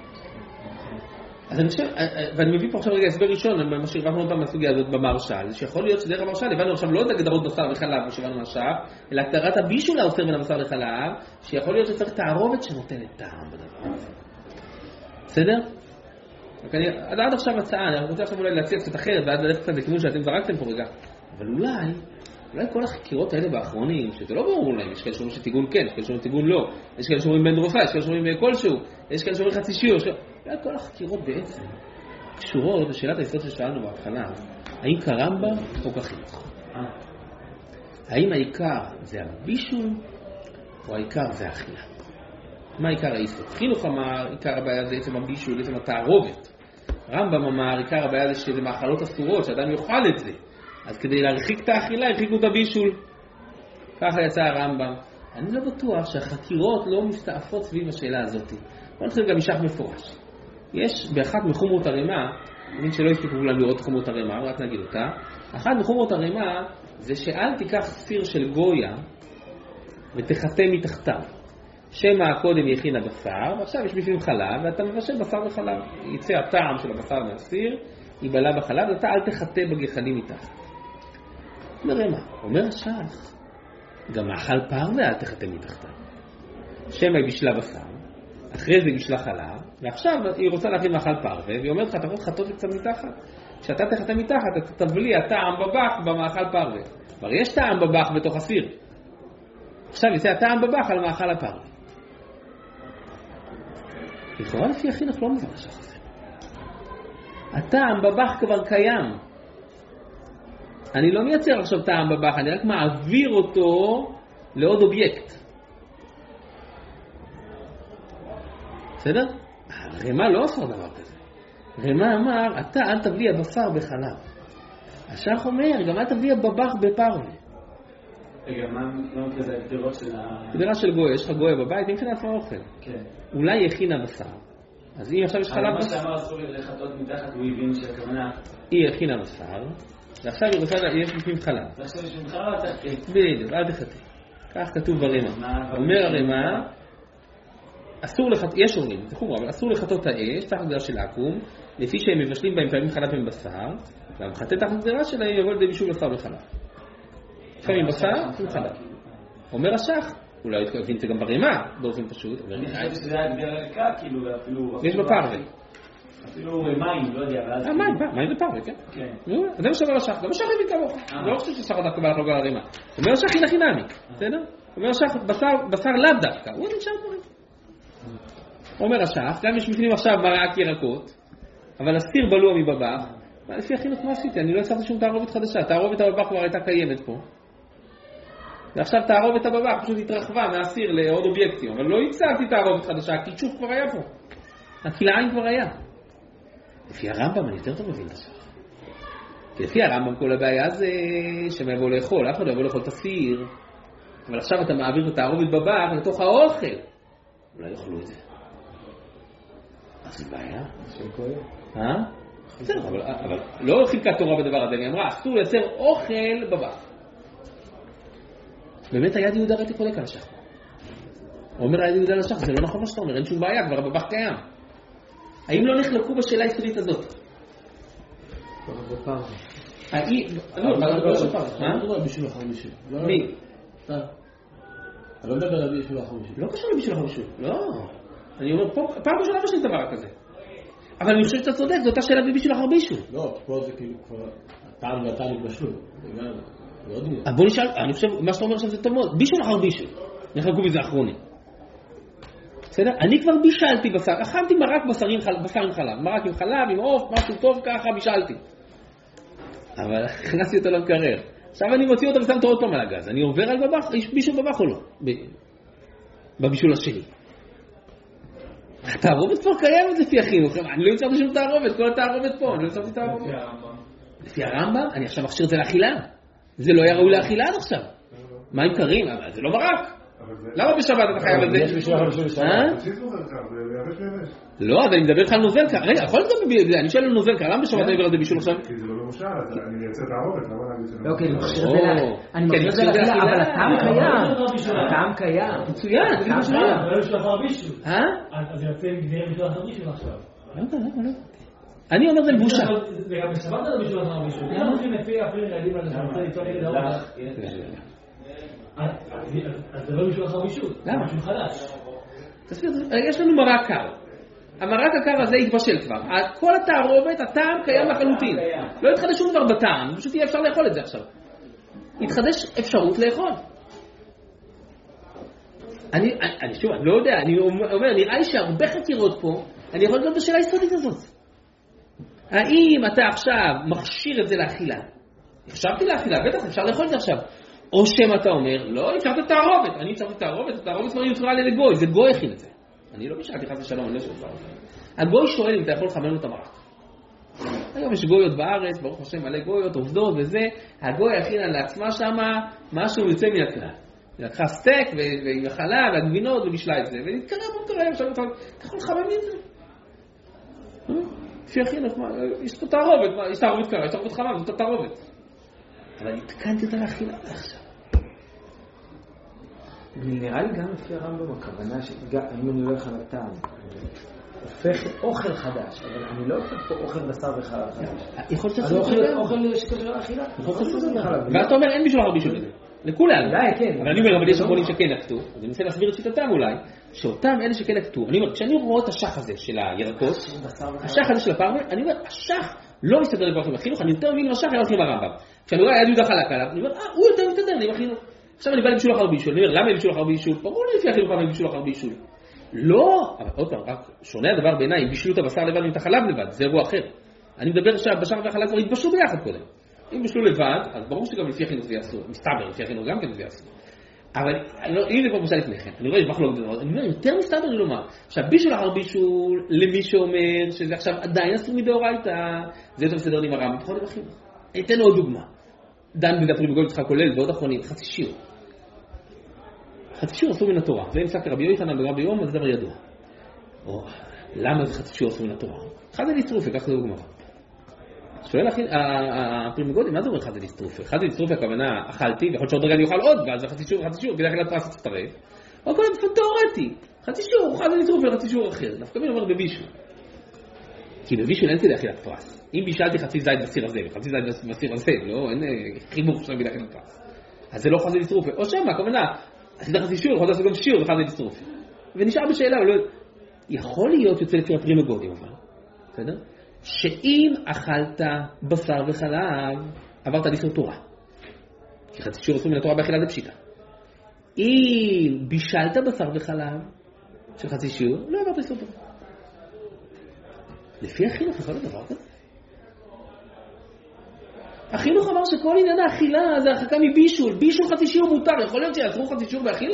A: אז אני חושב, ואני מביא פה עכשיו רגע הסבר ראשון, מה שהרווחנו אותם מהסוגיה הזאת במהרש"ל, שיכול להיות שדרך המהרש"ל, הבנו עכשיו לא את הגדרות בשר וחלב, מה שהבנו עכשיו, אלא הגדרת הבישול האוסר בין הבשר לחלב, שיכול להיות שצריך תערובת שנותנת טעם בדבר הזה. בסדר? עד עכשיו הצעה, אני רוצה עכשיו אולי להציע קצת אחרת, ועד ללכת קצת לכיוון שאתם זרקתם פה רגע, אבל אולי, אולי כל החקירות האלה באחרונים, שזה לא ברור להם, יש כאלה שאומרים שתיגון כן, יש כאלה שאומרים תיגון לא, יש כאלה שאומרים בן דרוסה, יש כאלה שאומרים כלשהו, יש כאלה שאומרים חצי שיעור, אולי כל החקירות בעצם קשורות לשאלת היסוד ששאלנו בהתחלה, האם כרמב"ם או כחינוך? האם העיקר זה הבישול או העיקר זה האכילה? מה העיקר היסוד? חינוך אמר, עיקר הבעיה זה עצם הבישול, עצם התערובת. רמב"ם אמר, עיקר הבעיה זה שזה מאכלות אסורות, שאדם יאכל את זה. אז כדי להרחיק את האכילה, הרחיקו את הבישול. ככה יצא הרמב"ם. אני לא בטוח שהחקירות לא מסתעפות סביב השאלה הזאת. בוא נתחיל גם משך מפורש. יש באחת מחומרות הרמה, אני מבין שלא הספיקו כולם לראות חומרות הרמה, רק נגיד אותה. אחת מחומרות הרמה זה שאל תיקח סיר של גויה ותחתה מתחתיו. שמה קודם יכין הבשר, ועכשיו יש בפנים חלב, ואתה מבשל בשר וחלב. יצא הטעם של הבשר מהסיר, ייבלע בחלב, ואתה אל תחתה בגחלים מתחת. אומר מה? אומר השח, גם מאכל פרווה אל תחתה מתחתיו. שמה היא בשלה בשר, אחרי זה בשלה חלב, ועכשיו היא רוצה להכין מאכל פרווה, והיא אומרת לך, אתה יכול לחטות קצת מתחת. כשאתה תחתה מתחת, אתה תבליע טעם בבח במאכל פרווה. כבר יש טעם בבח בתוך הסיר. עכשיו יצא הטעם בבח על מאכל הפרווה. לכאורה לפי החינוך לא מבין השח הזה. הטעם בבח כבר קיים. אני לא מייצר עכשיו טעם בבח, אני רק מעביר אותו לעוד אובייקט. בסדר? רמה לא עושה דבר כזה. רמה אמר, אתה אל תבליע בשר בחלב. השח אומר, גם אל תבליע בבח בפרווה.
F: רגע, מה כזה הגדרות של ה...
A: הגדרה של גויה, יש לך גויה בבית, אם הכינה עצמה אוכל.
F: כן.
A: אולי היא הכינה בשר. אז אם עכשיו יש חלב...
F: אבל מה שאמר אסור לחטות מתחת, הוא הבין שהכוונה...
A: היא הכינה בשר, ועכשיו היא רוצה, יש בפנים חלב.
F: ועכשיו יש בפנים חלב, אתה...
A: בדיוק, אל תחטא. כך כתוב ברימה. אומר הרימה, אסור לחטות, יש אומרים, תחום, אבל אסור לחטות האש, תחת גזרה של עקום, לפי שהם מבשלים בהם פעמים חלב עם בשר, והמחטא תחת גזרה שלהם יבוא לידי בישול בשר וחלב. פעמים בשר, פעמים חלב. אומר השח, אולי תבין את זה גם ברימה, באופן פשוט.
F: אני חושב שזה היה גדרה ריקה, כאילו, אפילו...
A: יש בפרווה.
F: אפילו מים, לא יודע, ואז...
A: מים, מים בפרווה, כן.
F: כן.
A: זה מה שאומר השח, זה מה שהחליט כמוך. לא חושב ששח דווקא בא לחלוק על הרימה. אומר השח היא חינמי, בסדר? אומר השח, בשר לאו דווקא, הוא נשאר דברים. אומר השח, גם יש מפנים עכשיו מרק ירקות, אבל הסיר בלוע מבבח, לפי החינוך מה עשיתי? אני לא הצלחתי שום תערובת חדשה, תערובת הבבח כבר הייתה קיימת פה. ועכשיו תערובת הבבח פשוט התרחבה מהסיר לעוד אובייקטים, אבל לא הצלחתי תערובת חדשה, הכישוף כבר היה פה. הכלאיים כבר היה. לפי הרמב"ם אני יותר טוב מבין את השח. כי לפי הרמב"ם כל הבעיה זה שמה יבוא לאכול, אף אחד לא יבוא לאכול את הסיר, אבל עכשיו אתה מעביר את התערובת בבח לתוך האוכל. אולי יאכלו את זה. אז זה בעיה. אה? בסדר, אבל לא חילקה תורה בדבר הזה, היא אמרה, אסור לייצר אוכל בבח. באמת היד יהודה ראיתי חולק על השח. הוא אומר היד יהודה על השח, זה לא נכון מה שאתה אומר, אין שום בעיה, כבר הבבח קיים. האם לא נחלקו בשאלה היסודית הזאת? האם... לא, מה לא שפר? מה?
B: לא מדבר על בישול אחר בישול.
A: מי?
B: אתה. אני לא מדבר על בישול אחר בישול.
A: לא קשור לבישול אחר בישול, לא. אני אומר, פעם ראשונה מה שיש דבר כזה. אבל אני חושב שאתה צודק, זו אותה שאלה בבישול אחר בישול.
B: לא, פה זה כאילו כבר... הטעם והטעם התבשלו. לא יודעים.
A: אז בוא נשאל, אני חושב, מה שאתה אומר עכשיו זה טוב מאוד. בישול אחר בישול. נחלקו בזה אחרונים. בסדר? אני כבר בישלתי בשר. אכלתי מרק בשר עם חלב. מרק עם חלב, עם עוף, משהו טוב ככה, בישלתי. אבל הכנסתי אותו למקרר. עכשיו אני מוציא אותו ושם אותו עוד פעם על הגז. אני עובר על בבח, יש בישול בבח או לא? בבישול השני. התערובת כבר קיימת לפי החינוך. אני לא יצרתי שום תערובת, כל התערובת פה, אני לא יצרתי תערובת. לפי הרמב"ם, אני עכשיו מכשיר את זה לאכילה. זה לא היה ראוי לאכילה עד עכשיו. מים קרים, אבל זה לא מרק. למה בשבת אתה חייב על זה?
C: יש בשביל הרמב"ם בשבת. תפסיק נוזל קר, זה יבש ויבש.
A: לא, אבל אני מדבר לך על נוזל קר. רגע, יכול להיות גם, אני שואל על נוזל קר, למה בשבת אני עובר על זה בישול עכשיו?
C: כי זה לא במושב, אני מייצר תערובת, למה להגיד שזה...
E: אוקיי, אני מכשיר את זה אני מכשיר את זה לאכילה, אבל הטעם קיים. הטעם קיים.
A: מצוין, זה בישול
B: אחר. זה בישול אחר בישול.
A: אה?
B: אז יוצא גדיר בישול אחר בישול עכשיו.
A: לא יודע, למה לא? אני אומר זה לבושה.
B: וגם בשבת זה בישול אחר בישול. אם הולכים לפי אפילו ילדים על זה, אני רוצה לצור נגד האורך. אז זה לא בישול אחר בישול.
A: למה?
B: משהו חדש.
A: תסביר, יש לנו מרק קר. המרק הקר הזה התבשל כבר. כל התערובת, הטעם קיים לחלוטין. לא יתחדש שום דבר בטעם, פשוט יהיה אפשר לאכול את זה עכשיו. יתחדש אפשרות לאכול. אני, אני שוב, אני לא יודע, אני אומר, נראה לי שהרבה חקירות פה, אני יכול לדעת בשאלה היסודית הזאת. האם אתה עכשיו מכשיר את זה לאכילה? חשבתי לאכילה, בטח, אפשר לאכול את זה עכשיו. או שם אתה אומר, לא, אפשר את התערובת. אני אפשר את התערובת, התערובת כבר יוצרה לי לגוי, זה גוי הכין את זה. אני לא בשאלתי חס ושלום, אני לא שואל. הגוי שואל אם אתה יכול לחמם לו את המרק. היום יש גויות בארץ, ברוך השם מלא גויות, עובדות וזה. הגוי הכינה לעצמה שמה משהו יוצא מן הכלל. היא לקחה סטייק ועם החלב והגבינות ובישלה את זה. ונתקרב, בוא נתקרב, עכשיו אתה יכול לחמם את זה. לפי החינוך, יש פה תערובת, יש תערובת קרה, יש תערובת חמם, זאת התערובת. אבל התקנתי אותה לאכילה עכשיו.
E: נראה לי גם לפי הרמב"ם הכוונה שאם אני הולך על הטעם, הופך אוכל חדש, אבל אני לא הופך פה אוכל בשר וחלב חדש.
A: יכול להיות
E: שזה אוכל שקשור לאכילה.
A: ואתה אומר אין בישול אחר בישול בזה. לכולם.
E: אולי, כן.
A: אבל אני אומר, אבל יש אחרונים שכן נקטו, אז אני מנסה להסביר את שיטתם אולי, שאותם אלה שכן נקטו, אני אומר, כשאני רואה את השח הזה של הירקות, השח הזה של הפרווה, אני אומר, השח לא מסתדר לברך עם החינוך, אני יותר מבין עם השח, אני הולך עם הרמב"ם. כשאני רואה יד יהודה חלק עליו, אני אומר, אה, הוא יותר מסתדר לי עם החינוך. עכשיו אני בא לבישול אחר בישול, אני אומר, למה לבישול אחר בישול? ברור לי לפי החינוך למה לבישול אחר בישול. לא, אבל עוד פעם, רק שונה הדבר בעיניי, אם בישלו את הבשר לבד ועם את החלב לבד, זה אירוע אחר. אני מדבר שהבשר והחלב כבר התבשלו ביחד קודם. אם בישלו לבד, אז ברור שגם לפי החינוך זה יעשו, מסתבר, לפי החינוך גם כן זה יעשו. אבל אם זה כבר מושא לפני כן, אני רואה, יש מחלוקת בדבר, אני אומר, יותר מסתבר לי לומר, שהבישול אחר בישול, למי שאומר שזה עכשיו עדיין אסור מדאורייתא, זה יותר מסתדר לי עם הרמב"ם, פחות עם החינוך. אתן עוד דוגמה. דן בן דפרים בגול יצחק כולל, ועוד אחרונים, חצי שיר. חצי שיר אסור מן התורה. זה נמצא כרבי יוחנן ברבי יום, זה דבר ידוע. או, למה זה חצי שיר אסור מן התורה? אחד זה נצרוף, וכך זה דוגמה. שואל אחי, הפרימגודים, מה זה אומר חזי לסטרופה? חזי לסטרופה הכוונה, אכלתי, ויכול להיות שעוד רגע אני אוכל עוד, ואז חצי שיעור, חצי שיעור, כדי אכילת פרס תצטרף. או כל זה תיאורטי, חצי שיעור, חזי לסטרופה לחצי שיעור אחר. דווקא מי אומר בבישול? כי בבישול אין כדי אכילת פרס. אם בישלתי חצי זית בסיר הזה, וחצי זית בסיר הזה, לא, אין חימוך שם כדי אכילת פרס. אז זה לא חזי לסטרופה. או שם, הכוונה, עשית חצי שיעור, יכול לעשות גם שיעור וחזי לסטרופה. ונשאר בשאלה, אבל לא... יכול להיות יוצא לפי הפרימגודים, אבל, בסדר? שאם אכלת בשר וחלב, עברת לאיסור תורה. כי חצי שיעור עשו מן התורה באכילה זה פשיטה. אם בישלת בשר וחלב של חצי שיעור, לא עברת לאיסור תורה. לפי החינוך יכול להיות דבר כזה. החינוך אמר שכל עניין האכילה זה הרחקה מבישול. בישול חצי שיעור מותר. יכול להיות שיעצרו חצי שיעור באכילה?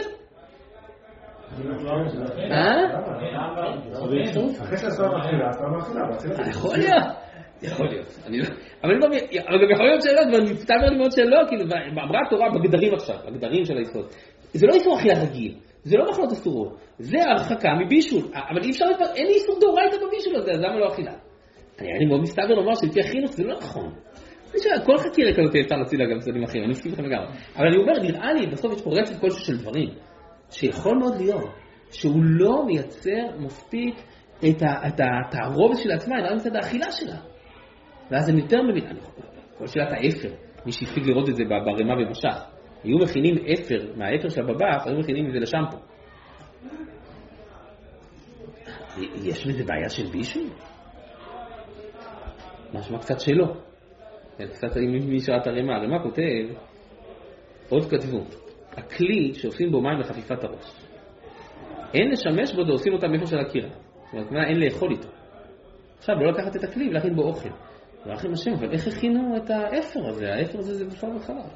A: אה?
C: אחרי שעשו באכילה, עשו באכילה.
A: יכול להיות. יכול להיות. אבל גם יכול להיות שאלות, ואני מסתבר לי מאוד שלא, כאילו, אמרה התורה בגדרים עכשיו, בגדרים של היסוד. זה לא איסור אכילה רגיל. זה לא מחלות אסורות, זה הרחקה מבישול, אבל אי אפשר, אין איסור דאורייתא בבישול הזה, אז למה לא אכילה? אני מאוד מסתבר לומר שלפי החינוך זה לא נכון. כל חקירה כזאת אפשר להצילה גם צדדים אחרים, אני מסכים לכם לגמרי. אבל אני אומר, נראה לי, בסוף יש פה רצף כלשהו של דברים, שיכול מאוד להיות, שהוא לא מייצר מספיק את התערובת של עצמה, אלא מצד האכילה שלה. ואז אני יותר מבין, כל שאלת האפר, מי שהספיק לראות את זה ברמה ובשח, היו מכינים אפר, מהאפר של הבבח, היו מכינים את זה לשמפו. יש בזה בעיה של בישול? משמע קצת שלא. קצת מי שראה את הרמה, הרמה כותב, עוד כתבו, הכלי שעושים בו מים לחפיפת הראש. אין לשמש בו, עושים אותם מאיפה של הקירה. זאת אומרת, אין לאכול איתו. עכשיו, לא לקחת את הכלי ולהכין בו אוכל. ולהכין השם, אבל איך הכינו את האפר הזה? האפר הזה זה בשר וחלב.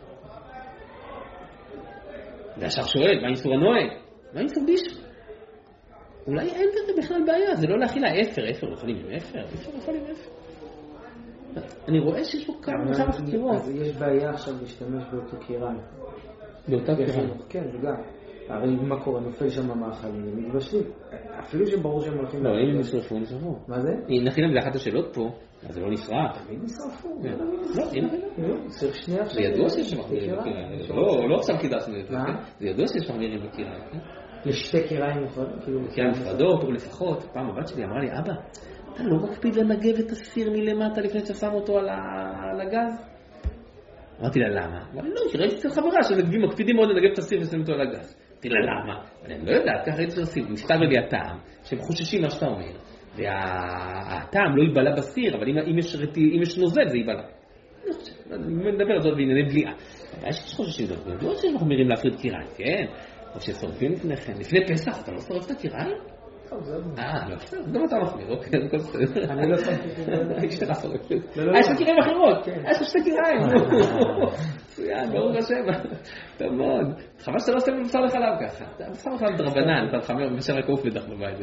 A: ועכשיו שואל, מה איסור הנוהג? מה איסור בישול? אולי אין בזה בכלל בעיה, זה לא להכיל האפר, אפר לא יכולים עם אפר, אפר לא יכולים עם אפר. אני רואה שיש פה כמה וכמה חקירות.
E: אז יש בעיה עכשיו להשתמש באותו קיריים.
A: באותה קיריים?
E: כן, זה גם. הרי מה קורה, נופל שם המאכלים, הם מתבשלים. אפילו שברור שהם הולכים...
A: לא, אם הם נשרפו, נשרפו.
E: מה זה?
A: נכין, זה אחת השאלות פה, אז זה לא נשרף.
E: תמיד נשרפו.
A: לא, הנה.
E: צריך שנייה עכשיו.
A: זה ידוע שיש מחמירים בקיריים. לא עכשיו קידשנו את זה. זה ידוע שיש מחמירים בקיריים.
E: יש שתי קיריים נפרדות?
A: קיריים נפרדות, או לפחות. פעם הבת שלי אמרה לי, אבא, אתה לא מקפיד לנגב את הסיר מלמטה לפני ששם אותו על הגז? אמרתי לה, למה? אמרתי, לא, כי ראיתי את חברה שנגבים, מקפידים מאוד לנגב את הסיר ושמים אותו על הגז. אמרתי לה, למה? אני לא יודעת, ככה ראיתי את הסיר, מסתבר לי הטעם, שהם חוששים מה שאתה אומר, והטעם לא ייבלה בסיר, אבל אם יש נוזל זה ייבלה. אני מדבר על זאת בענייני בליעה. יש חוששים, לא שיש מחמירים להפריד קיריים, כן? או ששורפים לפני כן. לפני פסח, אתה לא שורף את הקיריים? אה, לא, גם אתה מחמיר, אוקיי, זה כל בסדר.
E: אני לא שמתי.
A: אשתך שורפת. אה, יש לך קיריים אחרות. אה, יש לך שתי קיריים. מצוין, ברוך השם. טוב מאוד. חבל שאתה לא עושה בבשר לחלב ככה. בשר לחלב דרבנן, אתה מחמיר בשם הקוף בדרך בבית.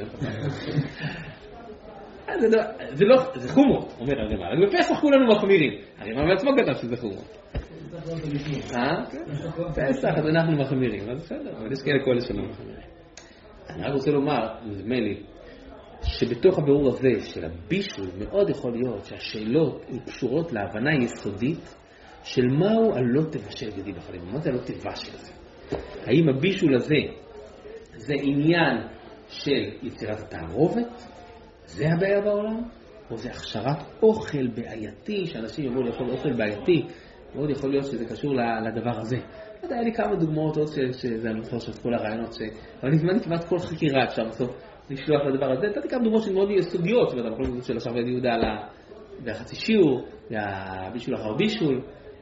A: זה לא, זה חומות, אומר הרמ"א. אז בפסח כולנו מחמירים. הרמ"א בעצמו כתב שזה חומות. אה? פסח, אז אנחנו מחמירים. אז בסדר, אבל יש כאלה כל שלא מחמירים. אני רק רוצה לומר, נדמה לי, שבתוך הבירור הזה של הבישול מאוד יכול להיות שהשאלות קשורות להבנה יסודית של מהו הלא תבשל גדי בחלים. מה זה הלא תבשל הזה? האם הבישול הזה זה עניין של יצירת התערובת? זה הבעיה בעולם? או זה הכשרת אוכל בעייתי, שאנשים יאמרו לאכול אוכל בעייתי? מאוד יכול להיות שזה קשור לדבר הזה. היה לי כמה דוגמאות עוד שזה המחור של כל הרעיונות, אבל נזמנתי כמעט כל חקירה אפשר בסוף לשלוח לדבר הזה. נתתי כמה דוגמאות שמאוד יסודיות, זאת אומרת, אנחנו של עכשיו יהודה על החצי שיעור, הבישול אחר בישול,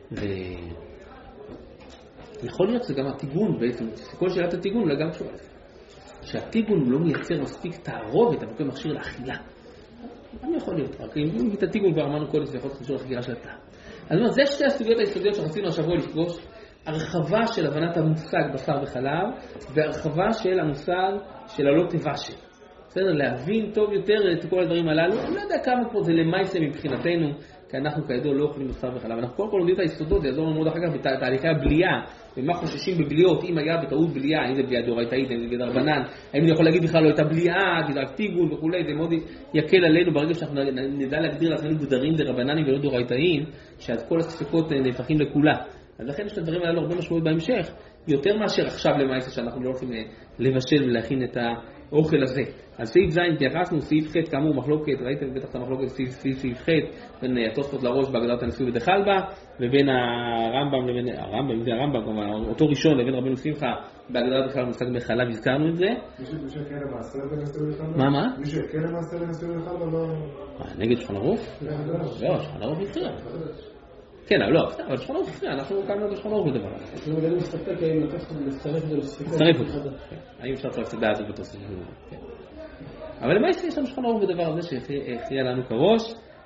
A: ויכול להיות שזה גם התיגון בעצם, כל שאלת התיגון לא גם קשורה לזה. שהתיגון לא מייצר מספיק תערובת, אבל כל מכשיר לאכילה. אני יכול להיות, רק אם את התיגון כבר אמרנו קודם, זה יכול להיות קשור לחקירה של הטעם. אז אומר, זה שתי הסוגיות היסודיות שרצינו השבוע לפגוש, הרחבה של הבנת המושג בשר וחלב, והרחבה של המושג של הלא תבשל. בסדר, להבין טוב יותר את כל הדברים הללו. אני לא יודע כמה פה זה למעשה מבחינתנו כי אנחנו כידוע לא אוכלים בשר וחלב. אנחנו קודם כל לומדים את היסודות, זה יעזור לנו מאוד אחר כך בתהליכי הבליעה, ומה חוששים בבליעות, אם היה בטעות בליעה, האם זה בליעה דאורייתאית, האם זה בדרבנן, האם אני יכול להגיד בכלל לא הייתה בליעה, כי זה רק טיגון וכולי, זה מאוד יקל עלינו ברגע שאנחנו נדע להגדיר לעצמנו גדרים דרבננים ולא דאורייתאיים, שאז כל הספקות נהפכים לכולה. אז לכן יש את הדברים האלו הרבה משמעות בהמשך, יותר מאשר עכשיו למעשה שאנחנו לא הולכים לבשל ולהכין את האוכל הזה. אז סעיף ז' התייחסנו, סעיף ח' כאמור מחלוקת, ראיתם בטח את המחלוקת סעיף סעיף ח' בין התוספות לראש בהגדרת הניסוי בדחלבה, ובין הרמב"ם לבין הרמב"ם, זה הרמב"ם כמובן, אותו ראשון לבין רבנו שמחה בהגדרת בכלל מושג בחלב, הזכרנו את זה.
C: מישהו יקל למעשר בניסוי בדחלבה?
A: מה מה?
C: מישהו יקל למעשר בניסוי בדחלבה? לא...
A: נגד שולחן ערוך? לא, שולחן ערוך הכריע. כן, אבל לא, אבל שולחן ערוך הכריע, אנחנו קמנו בשולחן ערוך בדבר.
B: אנחנו גם מסתפק האם לקחנו לצרף את זה לספקות.
A: לצרף אותו. האם אפשר לצרף את הדעה הזאת בתוספות? כן. אבל למעשה יש לנו שולחן ערוך בדבר הזה שהכריע לנו כראש,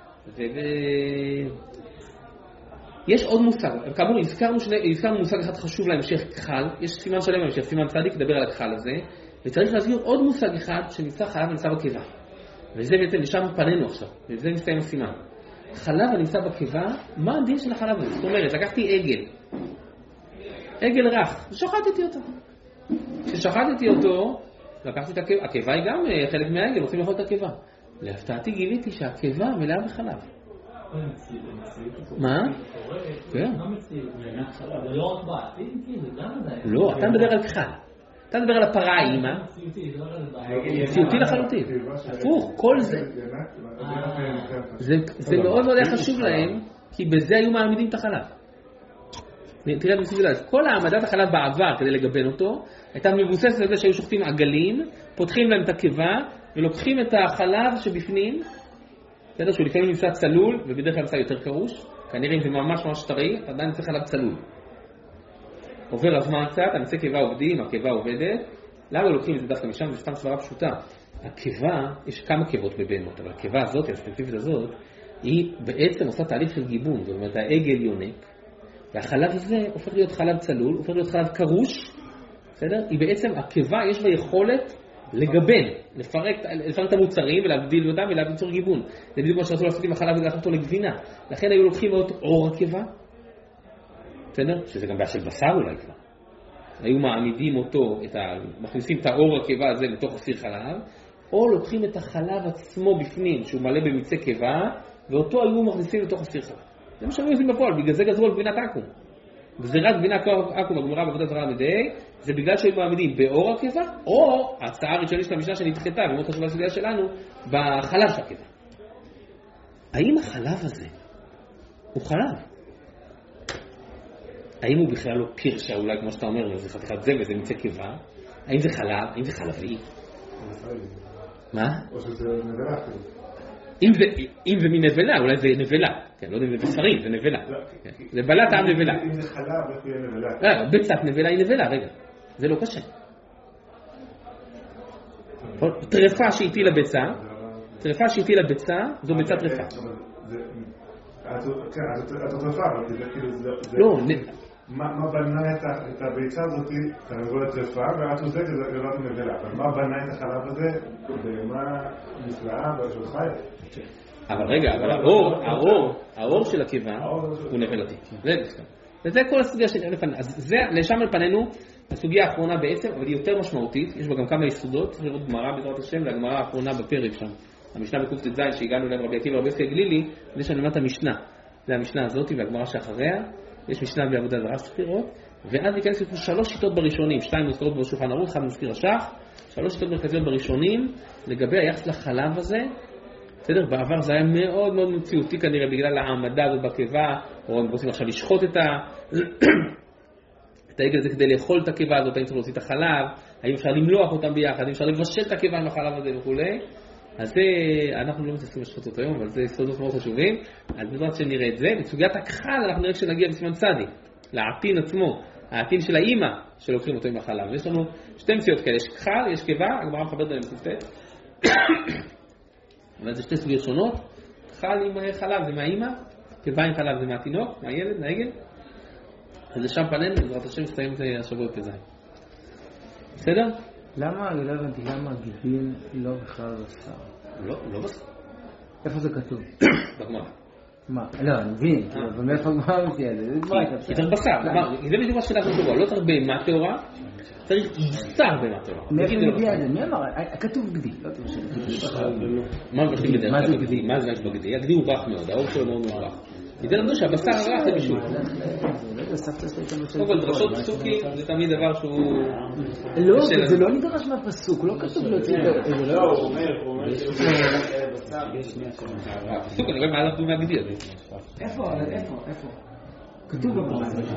A: ויש עוד מושג, כאמור הזכרנו מושג אחד חשוב להמשך כחל, יש סימן שלם להמשך, סימן צדיק לדבר על הכחל הזה, וצריך להסביר עוד מושג אחד שנמצא חלב ונמצא בקיבה, וזה בעצם לשם פנינו עכשיו, וזה מסתיים הסימן. חלב הנמצא בקיבה, מה הדין של החלב הזה? זאת אומרת, לקחתי עגל, עגל רך, ושחטתי אותו. כששחטתי אותו, לקחתי את הקיבה, הקיבה היא גם חלק מהעגל, רוצים לאכול את הקיבה. להפתעתי גיליתי שהקיבה מלאה בחלב. מה? כן. לא, אתה מדבר על כחל. אתה מדבר על הפרה האימא. ציותי לחלוטין. הפוך, כל זה. זה מאוד מאוד היה חשוב להם, כי בזה היו מעמידים את החלב. תראה את מסביב לזה. כל העמדת החלב בעבר כדי לגבן אותו, הייתה מבוססת על זה שהיו שוחטים עגלים, פותחים להם את הקיבה, ולוקחים את החלב שבפנים, בסדר, שהוא לפעמים נמצא צלול, ובדרך כלל נמצא יותר קרוש, כנראה אם זה ממש ממש טרי, אתה עדיין נמצא חלב צלול. עובר הזמן קצת, הנמצא קיבה עובדים, הקיבה עובדת, למה לוקחים את זה דווקא משם? זה סתם סברה פשוטה. הקיבה, יש כמה קיבות בבהמות, אבל הקיבה הזאת, הספציפית הזאת, היא בעצם עושה תהליך של גיבון, זאת אומרת, העגל יונק, והחלב הזה הופך להיות חלב צלול, הופך להיות חלב קרוש, בסדר? היא בעצם, הקיבה יש בה יכולת לגבן, לפרק, לפרק את המוצרים ולהבדיל אותם ולהבדיל גיוון. זה בדיוק מה שרצו לעשות עם החלב ולהפוך אותו לגבינה. לכן היו לוקחים את אור הקיבה, בסדר? שזה גם בעיה של בשר אולי כבר. היו מעמידים אותו, את ה... מכניסים את האור הקיבה הזה לתוך סיר חלב, או לוקחים את החלב עצמו בפנים, שהוא מלא במיצי קיבה, ואותו היו מכניסים לתוך הסיר חלב. זה מה שהיו עושים בפועל, בגלל זה גזרו על גבינת עכו"ם. גזירת גבינת עכו"ם בגמרא בעבודת זרה מדעי, זה בגלל שהיו מעמידים באור הקיבה, או ההצעה הראשונית של המשנה שנדחתה, ומאוד חשובה לסוגיה שלנו, בחלב של הקיבה. האם החלב הזה הוא חלב? האם הוא בכלל לא קירשה, אולי כמו שאתה אומר, זה חתיכת זה וזה מיצי קיבה? האם זה חלב? האם זה חלבי? מה?
C: או שזה נבלה.
A: אם זה, אם זה מנבלה, אולי זה נבלה. כן, לא יודע אם זה בשרים, זה נבלה. זה בלת טעם נבלה.
C: אם זה חלב, איך יהיה נבלה?
A: לא, ביצת נבלה היא נבלה, רגע. זה לא קשה. טרפה שהטילה ביצה, טרפה שהטילה ביצה, זו ביצה טרפה.
C: כן, אז את טרפה, אבל זה כאילו...
A: לא,
C: מה בנה את הביצה הזאת, תרנגולת טרפה, ואת עושה את זה לבד נבלה. אבל מה בנה את החלב הזה? במה נפלאה של חי?
A: אבל רגע, אבל האור, האור, האור של הקיבה הוא נבלתי. זה בסדר. וזה כל הסוגיה של אלף פנים. אז זה, לשם על פנינו, הסוגיה האחרונה בעצם, אבל היא יותר משמעותית, יש בה גם כמה יסודות, צריך לראות גמרא בעזרת השם, והגמרא האחרונה בפרק שם. המשנה בקופט"ז שהגענו אליהם רבי עקיבא רבי יוסי הגלילי, זה שאני למד את המשנה. זה המשנה הזאת והגמרא שאחריה, יש משנה בעבודה זרה שצריך לראות, ואז ניכנס לפני שלוש שיטות בראשונים, שתיים מוזכרות בשולחן ערוך, אחד מזכיר השח, שלוש שיטות מרכזיות בראשונים, לגבי היחס לחלב הזה, בסדר? בעבר זה היה מאוד מאוד מציאותי כנראה בגלל העמדה הזאת בקיבה, או הם רוצים עכשיו לשחוט את ה... את העגל הזה כדי לאכול את הקיבה הזאת, האם צריך להוציא את החלב, האם אפשר למלוח אותם ביחד, האם אפשר לבשל את הקיבה עם החלב הזה וכו'. אז זה, אנחנו לא מתעסקים לשחוט היום, אבל זה יסודות מאוד חשובים. אז בעזרת שנראה את זה. בסוגיית הכחל אנחנו נראה כשנגיע בסימן צדי, לעתין עצמו, העתין של האימא שלוקחים אותו עם החלב. יש לנו שתי מציאות כאלה, יש כחל, יש קיבה, הגמרא מחברת ביניהם קופט"ז. אבל זה שתי סוגיות שונות. כחל עם חלב זה מהאימא, קיבה עם חלב זה מהתינוק, מהילד, מהעגל. אז לשם פנינו, בעזרת השם מסתיים את השבוע בפ"ז. בסדר?
E: למה, לא הבנתי, למה גיבים לא בכלל בשר?
A: לא, לא בשר.
E: איפה זה כתוב?
A: בגמרא.
E: מה? לא, אני מבין, אבל מאיפה מה מביא את זה?
A: כי צריך בשר, זה בדיוק מה שאנחנו שבוע, לא צריך בהמה טהורה, צריך בשר בהמה טהורה.
E: מאיפה מביא את זה? מי אמר? כתוב גדי, לא תרשם.
A: מה מבשלים בדרך כלל בגדי? מה זה יש בגדי? הגדי הוא רך מאוד, האור שלו מאוד מאוד רך. ניתן לנו שהבשר הרך זה בישול. אבל דרשות פסוקים זה תמיד דבר שהוא...
E: לא, זה לא נדרש מהפסוק, לא כתוב להוציא את זה.
F: לא, הוא אומר, הוא אומר שבשר.
A: הפסוק אני רואה מה אנחנו מהגדי הזה.
E: איפה? איפה? איפה? כתוב בבשר.